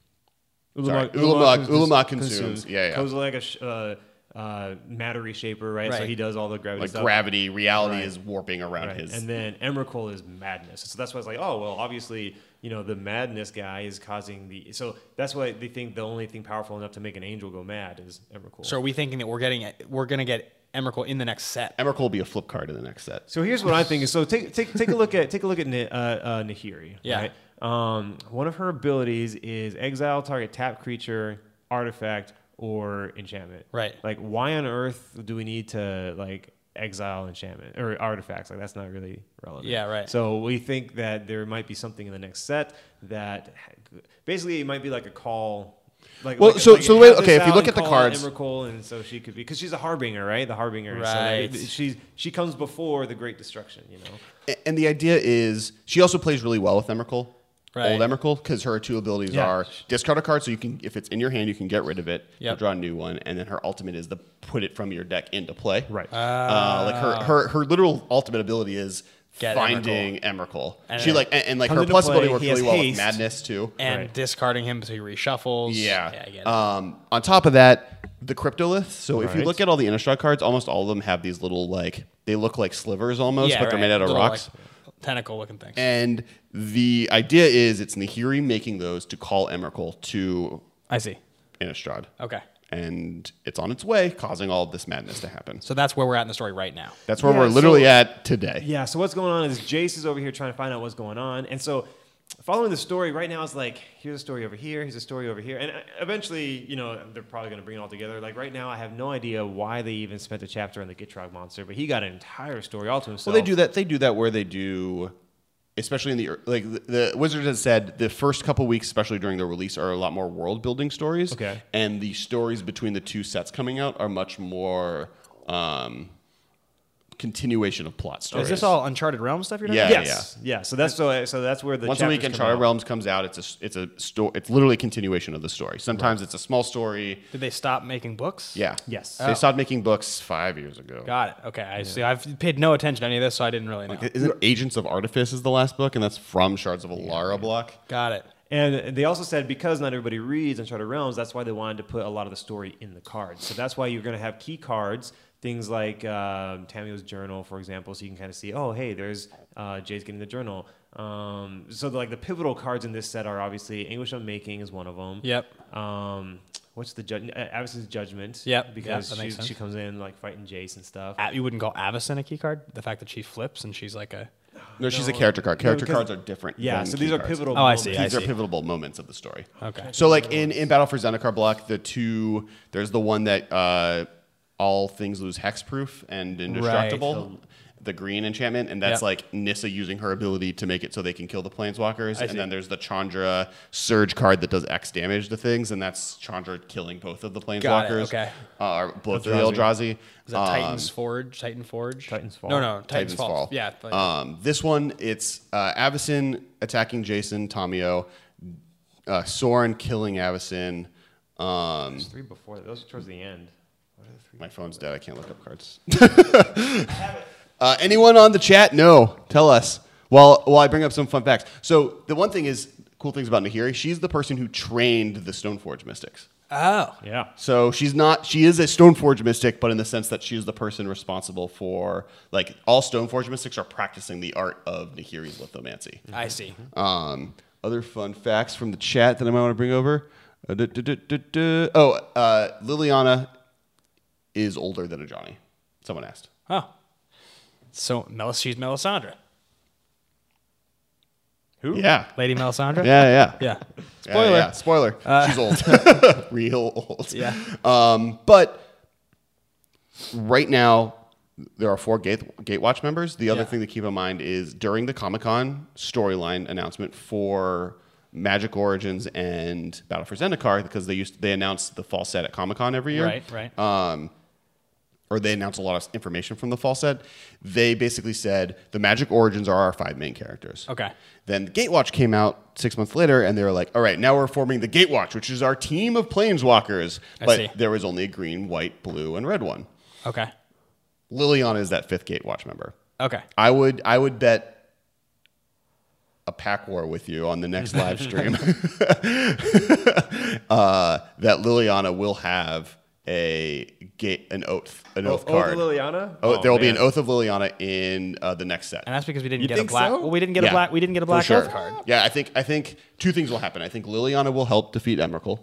Sorry, Ulamog, Ulamog- cons- Ulamog consumes. Yeah, yeah. Kozilek, a sh- uh, uh, matter reshaper, right? So Right. he does all the gravity Like stuff. gravity, reality Right. is warping around Right. his. And then Emrakul is madness. So that's why it's like, oh, well, obviously, you know, the madness guy is causing the... So that's why they think the only thing powerful enough to make an angel go mad is Emrakul. So are we thinking that we're getting we're going to get Emrakul in the next set? Emrakul will be a flip card in the next set. So here's what I think is so take take take a look at take a look at Ni- uh, uh, Nahiri. Yeah. Right? Um, one of her abilities is exile target tap creature, artifact, or enchantment. Right. Like, why on earth do we need to like exile enchantment or artifacts? Like, that's not really relevant. Yeah, right. So we think that there might be something in the next set that basically it might be like a call. Like, Well, like, so- like so the it way- has okay, this if you out look and at the call out cards- Emrakul, and so she could be because she's a harbinger, right? The harbinger. So Right. like, she's she comes before the great destruction. You know. A- And the idea is she also plays really well with Emrakul. Right. Old Emrakul, because her two abilities Yeah. are discard a card, so you can, if it's in your hand, you can get rid of it, Yep. draw a new one, and then her ultimate is to put it from your deck into play. Right. Uh, like her, her, her literal ultimate ability is Get finding Emrakul. And She it like and, and like comes her into plus play, ability works he has really well with haste. Madness too. And Right. discarding him so he reshuffles. Yeah. Yeah, I get it. Um, on top of that, the Cryptolith. So if you Right. look at all the Innistrad cards, almost all of them have these little like they look like slivers almost, yeah, but they're right. made out of Little, rocks. like, tentacle looking things. And the idea is it's Nahiri making those to call Emrakul to I see. Innistrad. Okay. And it's on its way, causing all of this madness to happen. So that's where we're at in the story right now. That's where Yeah, we're literally so- at today. Yeah, so what's going on is Jace is over here trying to find out what's going on. And so following the story right now is like, here's a story over here, here's a story over here. And uh, eventually, you know, they're probably going to bring it all together. Like right now, I have no idea why they even spent a chapter on the Gitrog monster, but he got an entire story all to himself. Well, they do that. They do that where they do, especially in the like the, the Wizards has said the first couple weeks, especially during the release, are a lot more world building stories. Okay. And the stories between the two sets coming out are much more um, continuation of plot stories. Is this all Uncharted Realm stuff you're talking Yeah, about? Yes. Yeah. So that's so, so that's where the Once a week, chapters come Uncharted out. Realms comes out. It's a it's a sto- It's literally a continuation of the story. Sometimes it's a small story. Did they stop making books? Yeah. Yes. They stopped making books five years ago. Got it. Okay. I see. I've paid no attention to any of this, so I didn't really know. Isn't Agents of Artifice is the last book, and that's from Shards of Alara block. Got it. And they also said because not everybody reads Uncharted Realms, that's why they wanted to put a lot of the story in the cards. So that's why you're going to have key cards, things like um, Tamio's journal, for example, so you can kind of see, oh, hey, there's uh, Jay's getting the journal. Um, so the, like the pivotal cards in this set are obviously Anguish Unmaking is one of them. Yep. Um, what's the judge? Uh, Avacyn's judgment. Yep, because yep, that makes she sense. she comes in like fighting Jace and stuff. A- You wouldn't call Avacyn a key card? The fact that she flips and she's like a... No, she's a No. character card. No, Character because- cards are different. Yeah, than so key these are cards. pivotal. Oh, I see, moments. These are see. pivotal moments of the story. Okay. So, like in, in Battle for Zendikar block, the two there's the one that uh, all things lose hexproof and indestructible, Right. the green enchantment, and that's Yep. like Nissa using her ability to make it so they can kill the planeswalkers. I and see. then there's the Chandra Surge card that does X damage to things, and that's Chandra killing both of the planeswalkers. Got it, okay. Uh, or both of the Eldrazi. Is that Um, Titan's Forge? Titan Forge? Titan's Fall. No, no, Titan's, Titan's Fall. Fall. Yeah. but- Um, this one, it's uh, Avacyn attacking Jason, Tamio, uh, Soren killing Avacyn. Um, There's three before that. Those are towards the end. my phone's dead. I can't look up cards. uh, anyone on the chat? No. Tell us. While while I bring up some fun facts. So the one thing is, cool things about Nahiri, she's the person who trained the Stoneforge Mystics. oh. Yeah. So she's not. She is a Stoneforge mystic, but in the sense that she's the person responsible for, like, all Stoneforge mystics are practicing the art of Nahiri's lithomancy. I see. Um, other fun facts from the chat that I might want to bring over. Uh, duh, duh, duh, duh, duh. Oh, uh, Liliana is older than a Johnny. Someone asked. Oh. So Melis- she's Melisandre. Who? Yeah. Lady Melisandre? Yeah, yeah. Yeah. Yeah, Spoiler. yeah, Spoiler. She's old. Real old. Yeah. Um, but right now, there are four Gate, Gatewatch members. The other Yeah. thing to keep in mind is during the Comic-Con storyline announcement for Magic Origins and Battle for Zendikar, because they used they announce the fall set at Comic-Con every year. Right, right. Um, or they announce a lot of information from the fall set. They basically said the Magic Origins are our five main characters. Okay. Then Gatewatch came out six months later, and they were like, all right, now we're forming the Gatewatch, which is our team of Planeswalkers. I But see. there was only a green, white, blue, and red one. Okay. Liliana is that fifth Gatewatch member. Okay. I would I would bet a pack war with you on the next live stream uh, that Liliana will have a gate an oath an oath Oh, card. Oath of Liliana? Oh, Oh, there will be man. an Oath of Liliana in uh, the next set. And that's because we didn't You get a think black. so? Well, we didn't get Yeah, a black. We didn't get a for black sure. oath card. Yeah, I think I think two things will happen. I think Liliana will help defeat Emrakul.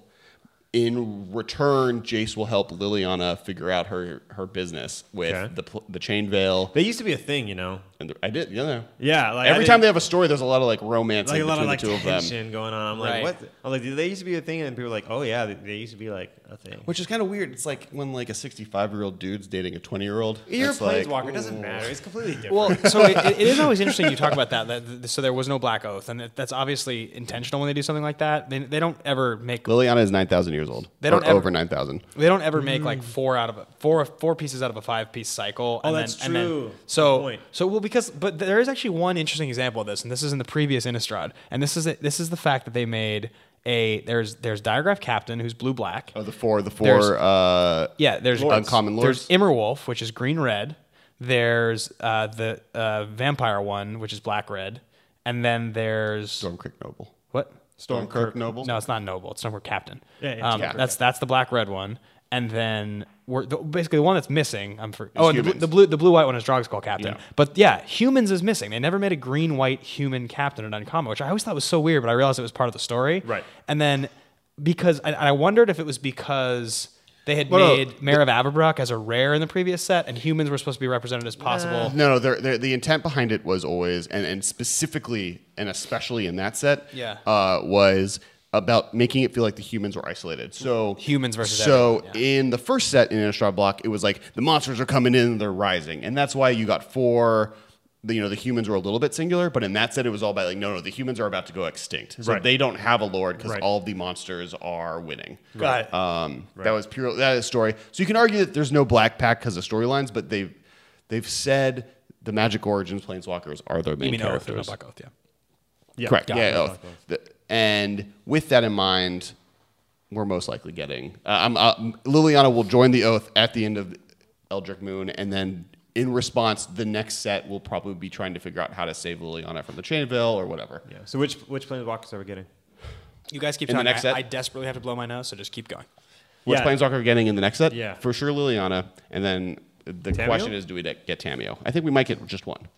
In return, Jace will help Liliana figure out her, her business with Okay. the pl- the chain veil. They used to be a thing, you know. And the, I did, you know. Yeah, like I Every didn't- time they have a story, there's a lot of like romance like a lot between of like the two of them. tension going on. I'm like, Right. what? I'm like, did they used to be a thing? And people were like, oh yeah, they, they used to be like a thing. Which is kind of weird. It's like when like a sixty-five year old dude's dating a twenty year old. You're a like, planeswalker. It doesn't matter. It's completely different. Well, so it, it is always interesting you talk about that, that. th- So there was no black oath, and it, that's obviously intentional when they do something like that. They, they don't ever make Liliana is nine thousand years old. They don't or ever- over nine thousand. they don't ever make like four out of a, four four pieces out of a five piece cycle. Oh, and that's then, and then- true. so Good point. so well because but there is actually one interesting example of this, and this is in the previous Innistrad, and this is it, this is the fact that they made a there's there's Diagraph Captain who's blue black. Oh, the four, the There's- four. Uh, Yeah, there's Lords. Uncommon There's Lords. Immerwolf, which is green red. There's uh, the uh, vampire one, which is black red, and then there's Stormcreek Noble. what? Stormkirk Noble. No, it's not Noble. It's Stormcreek Captain. Yeah, yeah, um, yeah. That's that's the black red one, and then we're the, basically the one that's missing. I'm for oh, and the, blue- humans. the blue the blue white one is Drogskol Captain. Yeah. But yeah, humans is missing. They never made a green white human captain in Uncommon, which I always thought was so weird. But I realized it was part of the story. Right. And then because I, I wondered if it was because they had Well, no, made Mare of Averbrook as a rare in the previous set, and humans were supposed to be represented as possible. No, no. They're, they're, the intent behind it was always, and, and specifically, and especially in that set, Yeah. uh, was about making it feel like the humans were isolated. So Humans versus So everyone, yeah. in the first set in Innistrad block, it was like the monsters are coming in, they're rising, and that's why you got four. The, you know, the humans were a little bit singular, but in that set, it was all about like, no, no, the humans are about to go extinct, so Right. they don't have a lord because Right. all of the monsters are winning. Got it. Um, That was pure. That is story. So you can argue that there's no black pack because of storylines, but they've they've said the Magic Origins Planeswalkers are their You main mean Oath, characters. there's no black oath, yeah. yeah, Correct. Got Yeah. it. Oath. The- and with that in mind, we're most likely getting. Uh, I'm, uh, Liliana will join the Oath at the end of Eldritch Moon, and then in response, the next set will probably be trying to figure out how to save Liliana from the Chain Veil or whatever. Yeah. So which which planeswalkers are we getting? You guys keep In the talking. next I, set? I desperately have to blow my nose, so just keep going. Which Yeah. Planeswalker are we getting in the next set? Yeah. For sure Liliana, and then the Tameo? question is, do we get Tameo? I think we might get just one.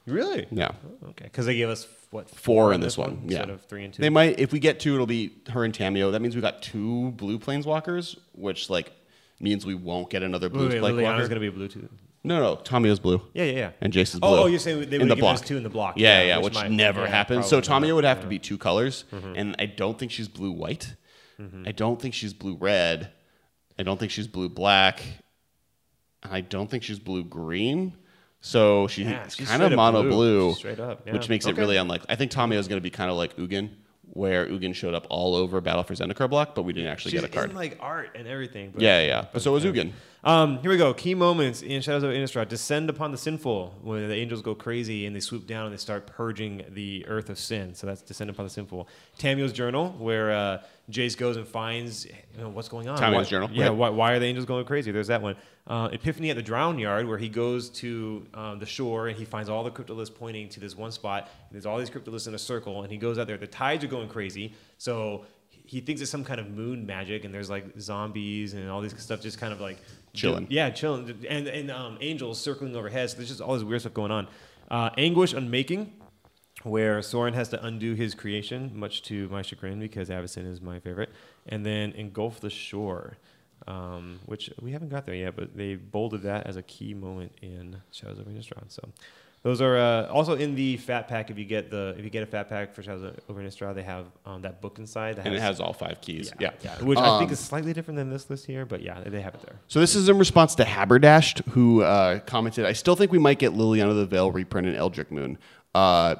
Really? Yeah. Oh, okay. Because they gave us, what, Four in this one. Yeah. instead of three and two? They might, if we get two, it'll be her and Tamio. That means we got two blue planeswalkers, which like means we won't get another blue Wait, wait, Liliana's planeswalker. going to be a blue too. No, no, Tamio's blue. Yeah, yeah, yeah. And Jace's blue. Oh, oh, you're saying they in would the give block. us two in the block. Yeah, yeah, which, might- never yeah, happens. So probably Tamio not. would have Yeah. to be two colors, Mm-hmm. and I don't think she's blue white. I don't think she's blue red. I don't think she's blue black. And I don't think she's blue green. So she's Yeah, she's kind of straight up mono blue. blue, She's straight up, yeah. which makes it Okay. really unlikely. I think Tamio is going to be kind of like Ugin, where Ugin showed up all over Battle for Zendikar block, but we didn't actually She's get a card. in like art and everything. But Yeah, yeah. But so was Ugin. Um, here we go. Key moments in Shadows of Innistrad. Descend upon the sinful, when the angels go crazy and they swoop down and they start purging the earth of sin. So that's Descend upon the sinful. Tamio's journal, where uh, Jace goes and finds you know, what's going on. Tamio's Why- journal. Yeah, Right. why, why are the angels going crazy? There's that one. Uh, Epiphany at the Drown Yard, where he goes to um, the shore and he finds all the cryptolisks pointing to this one spot. And there's all these cryptolisks in a circle, and he goes out there. The tides are going crazy, so he thinks it's some kind of moon magic, and there's like zombies and all this stuff just kind of like Chilling. Yeah, chilling, and and um, angels circling overhead. So there's just all this weird stuff going on. Uh, Anguish Unmaking, where Soren has to undo his creation, much to my chagrin, because Avacyn is my favorite. And then Engulf the Shore, um, which we haven't got there yet, but they bolded that as a key moment in Shadows of Innistrad. So those are uh, also in the Fat Pack. If you get the if you get a Fat Pack for Shadows of Innistrad, they have um, that book inside. That And it has all five keys. Yeah. which I think Um, is slightly different than this list here, but yeah, they have it there. So this is in response to Haberdashed, who uh, commented, I still think we might get Liliana the Veil reprint in Eldritch Moon. Uh,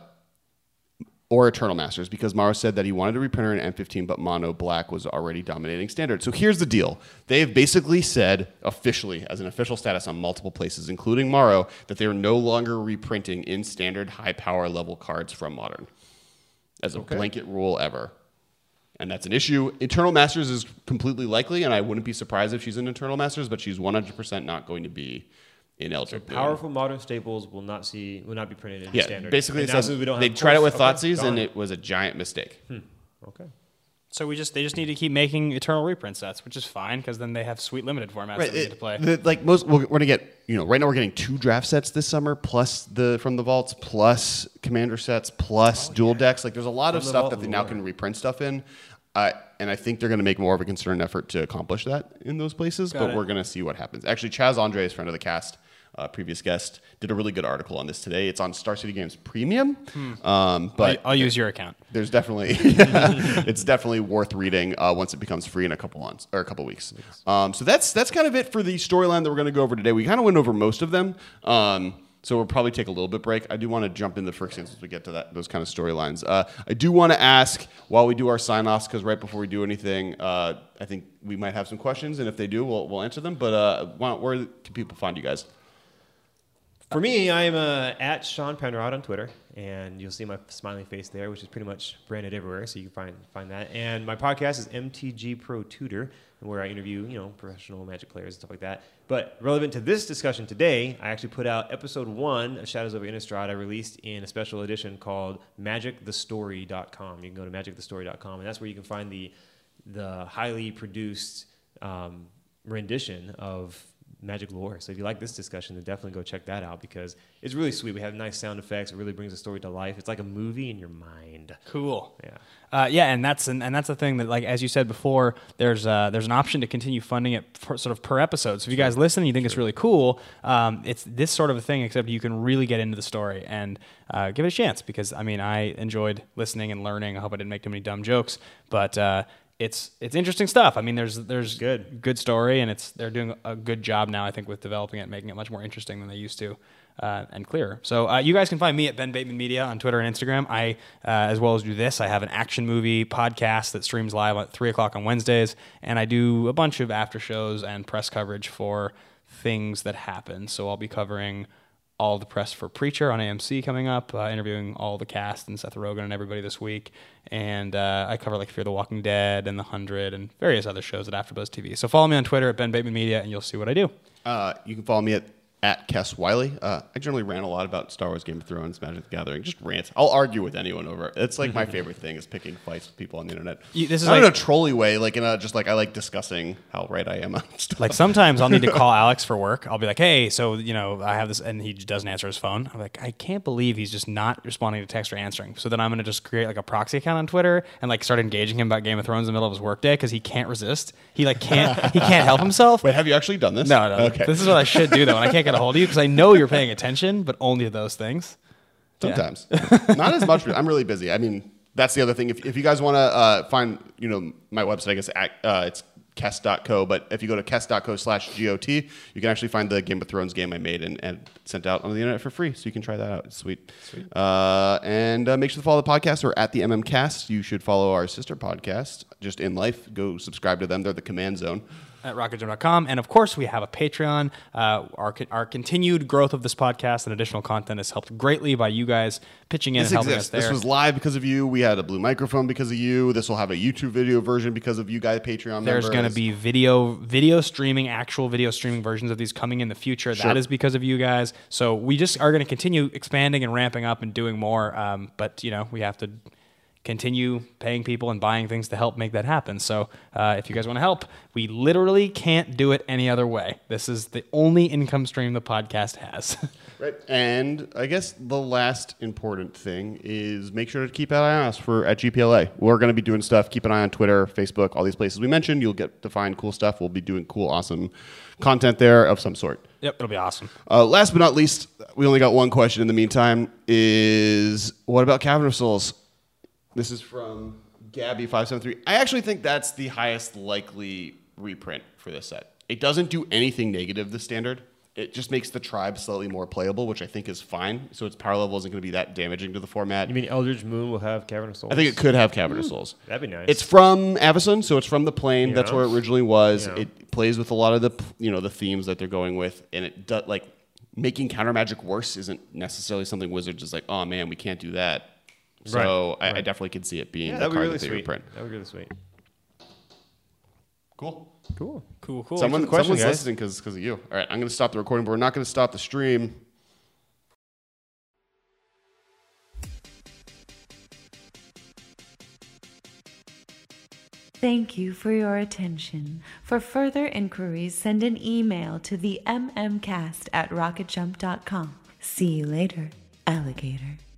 or Eternal Masters, because Maro said that he wanted to reprint her in M fifteen, but mono black was already dominating standard. So here's the deal. They've basically said officially, as an official status on multiple places, including Maro, that they are no longer reprinting in standard high power level cards from Modern as a Okay. blanket rule ever. And that's an issue. Eternal Masters is completely likely, and I wouldn't be surprised if she's in Eternal Masters, but she's one hundred percent not going to be in Eldritch Moon. Powerful modern staples will not see will not be printed in Yeah, standard. basically, And it now says since we don't they have tried it with course- okay, Thoughtseize, darn and it. it was a giant mistake. Okay. So we just they just need to keep making Eternal Reprint sets, which is fine because then they have sweet limited formats that we it- get to play. the- like most, we're, we're gonna get. You know, right now we're getting two draft sets this summer, plus the from the vaults, plus commander sets, plus dual decks. Like, there's a lot of From the stuff vault that they of now lore. can reprint stuff in. Uh, and I think they're going to make more of a concerted effort to accomplish that in those places. Got but it. we're going to see what happens. Actually, Chaz Andres, friend of the cast, uh, previous guest, did a really good article on this today. It's on Star City Games Premium. Um, I'll, but I'll use your account. there's definitely it's definitely worth reading uh, once it becomes free in a couple months or a couple weeks. Um, so that's that's kind of it for the storyline that we're going to go over today. We kind of went over most of them. Um, so we'll probably take a little bit break. I do want to jump into Phyrexian as we get to that those kind of storylines. Uh, I do want to ask while we do our sign-offs, because right before we do anything, uh, I think we might have some questions, and if they do, we'll, we'll answer them. But uh, why- where can people find you guys? For me, I'm uh, at Sean Penrod on Twitter, and you'll see my smiling face there, which is pretty much branded everywhere, so you can find find that. And my podcast is M T G Pro Tutor, where I interview you know professional Magic players and stuff like that. But relevant to this discussion today, I actually put out episode one of Shadows over Innistrad. I released in a special edition called magic the story dot com. You can go to magic the story dot com, and that's where you can find the the highly produced um, rendition of Magic lore. So if you like this discussion, then definitely go check that out because it's really sweet. We have nice sound effects. It really brings the story to life. It's like a movie in your mind. Cool. Yeah. Uh, yeah, and that's and, and that's the thing that, like as you said before, there's uh, there's an option to continue funding it for, sort of per episode. So if you guys listen and you think it's really cool, um, it's this sort of a thing. Except you can really get into the story and uh, give it a chance because I mean I enjoyed listening and learning. I hope I didn't make too many dumb jokes, but. Uh, It's it's interesting stuff. I mean, there's there's Good. good story, and it's they're doing a good job now. I think with developing it, making it much more interesting than they used to, uh, and clearer. So uh, you guys can find me at Ben Bateman Media on Twitter and Instagram. I uh, as well as do this. I have an action movie podcast that streams live at three o'clock on Wednesdays, and I do a bunch of after shows and press coverage for things that happen. So I'll be covering all the press for Preacher on A M C coming up, uh, interviewing all the cast and Seth Rogen and everybody this week. And uh, I cover like Fear the Walking Dead and The Hundred and various other shows at AfterBuzz T V. So follow me on Twitter at Ben Bateman Media and you'll see what I do. Uh, you can follow me at at Kess Wiley. Uh, I generally rant a lot about Star Wars, Game of Thrones, Magic the Gathering. Just rant. I'll argue with anyone over it. It's like my favorite thing is picking fights with people on the internet. You- this is Not like- in a trolly way, like in a just like I like discussing how right I am on stuff. Like sometimes I'll need to call Alex for work. I'll be like, hey, so, you know, I have this, and he doesn't answer his phone. I'm like, I can't believe he's just not responding to text or answering. So then I'm going to just create like a proxy account on Twitter and like start engaging him about Game of Thrones in the middle of his workday because he can't resist. He like can't, he can't help himself. Wait, have you actually done this? No, no. Okay. This is what I should do though, and I can't get a hold of you because I know you're paying attention, but only to those things. Sometimes. Not as much. I'm really busy. I mean, that's the other thing. If, if you guys want to uh, find, you know, my website, I guess at, uh, it's kess dot co. But if you go to kess dot co slash G O T, you can actually find the Game of Thrones game I made and, and sent out on the internet for free. So you can try that out. It's sweet. Sweet. Uh, and uh, make sure to follow the podcast or at the M M Cast. You should follow our sister podcast, Just In Life. Go subscribe to them. They're the Command Zone. At rocket jump dot com. And of course, we have a Patreon. Uh, our, our continued growth of this podcast and additional content is helped greatly by you guys pitching in This and helping exists. us there. This was live because of you. We had a blue microphone because of you. This will have a YouTube video version because of you guys, Patreon There's members. going to be video video streaming, actual video streaming versions of these coming in the future. Sure. That is because of you guys. So we just are going to continue expanding and ramping up and doing more. Um, but, you know, we have to continue paying people and buying things to help make that happen. So uh, if you guys want to help, we literally can't do it any other way. This is the only income stream the podcast has. Right. And I guess the last important thing is make sure to keep an eye on us for at G P L A. We're going to be doing stuff. Keep an eye on Twitter, Facebook, all these places we mentioned. You'll get to find cool stuff. We'll be doing cool, awesome content there of some sort. Yep, it'll be awesome. Uh, last but not least, we only got one question in the meantime, is what about Cavern of Souls? This is from Gabby five seven three. I actually think that's the highest likely reprint for this set. It doesn't do anything negative to standard. It just makes the tribe slightly more playable, which I think is fine. So its power level isn't going to be that damaging to the format. You mean Eldritch Moon will have Cavern of Souls? I think it could have Cavern of Souls. That'd be nice. It's from Avacyn, so it's from the plane. Yeah. That's where it originally was. Yeah. It plays with a lot of the you know the themes that they're going with, and it does like making counter magic worse isn't necessarily something Wizards is like, oh man, we can't do that. So Right, I, I right. definitely could see it being yeah, the that'd be card really that they sweet. reprint. That would be really sweet. Cool. Cool. Cool, cool. Someone, Thanks for the question, someone's guys. listening because of you. All right, I'm going to stop the recording, but we're not going to stop the stream. Thank you for your attention. For further inquiries, send an email to the mmcast at rocket jump dot com. See you later, alligator.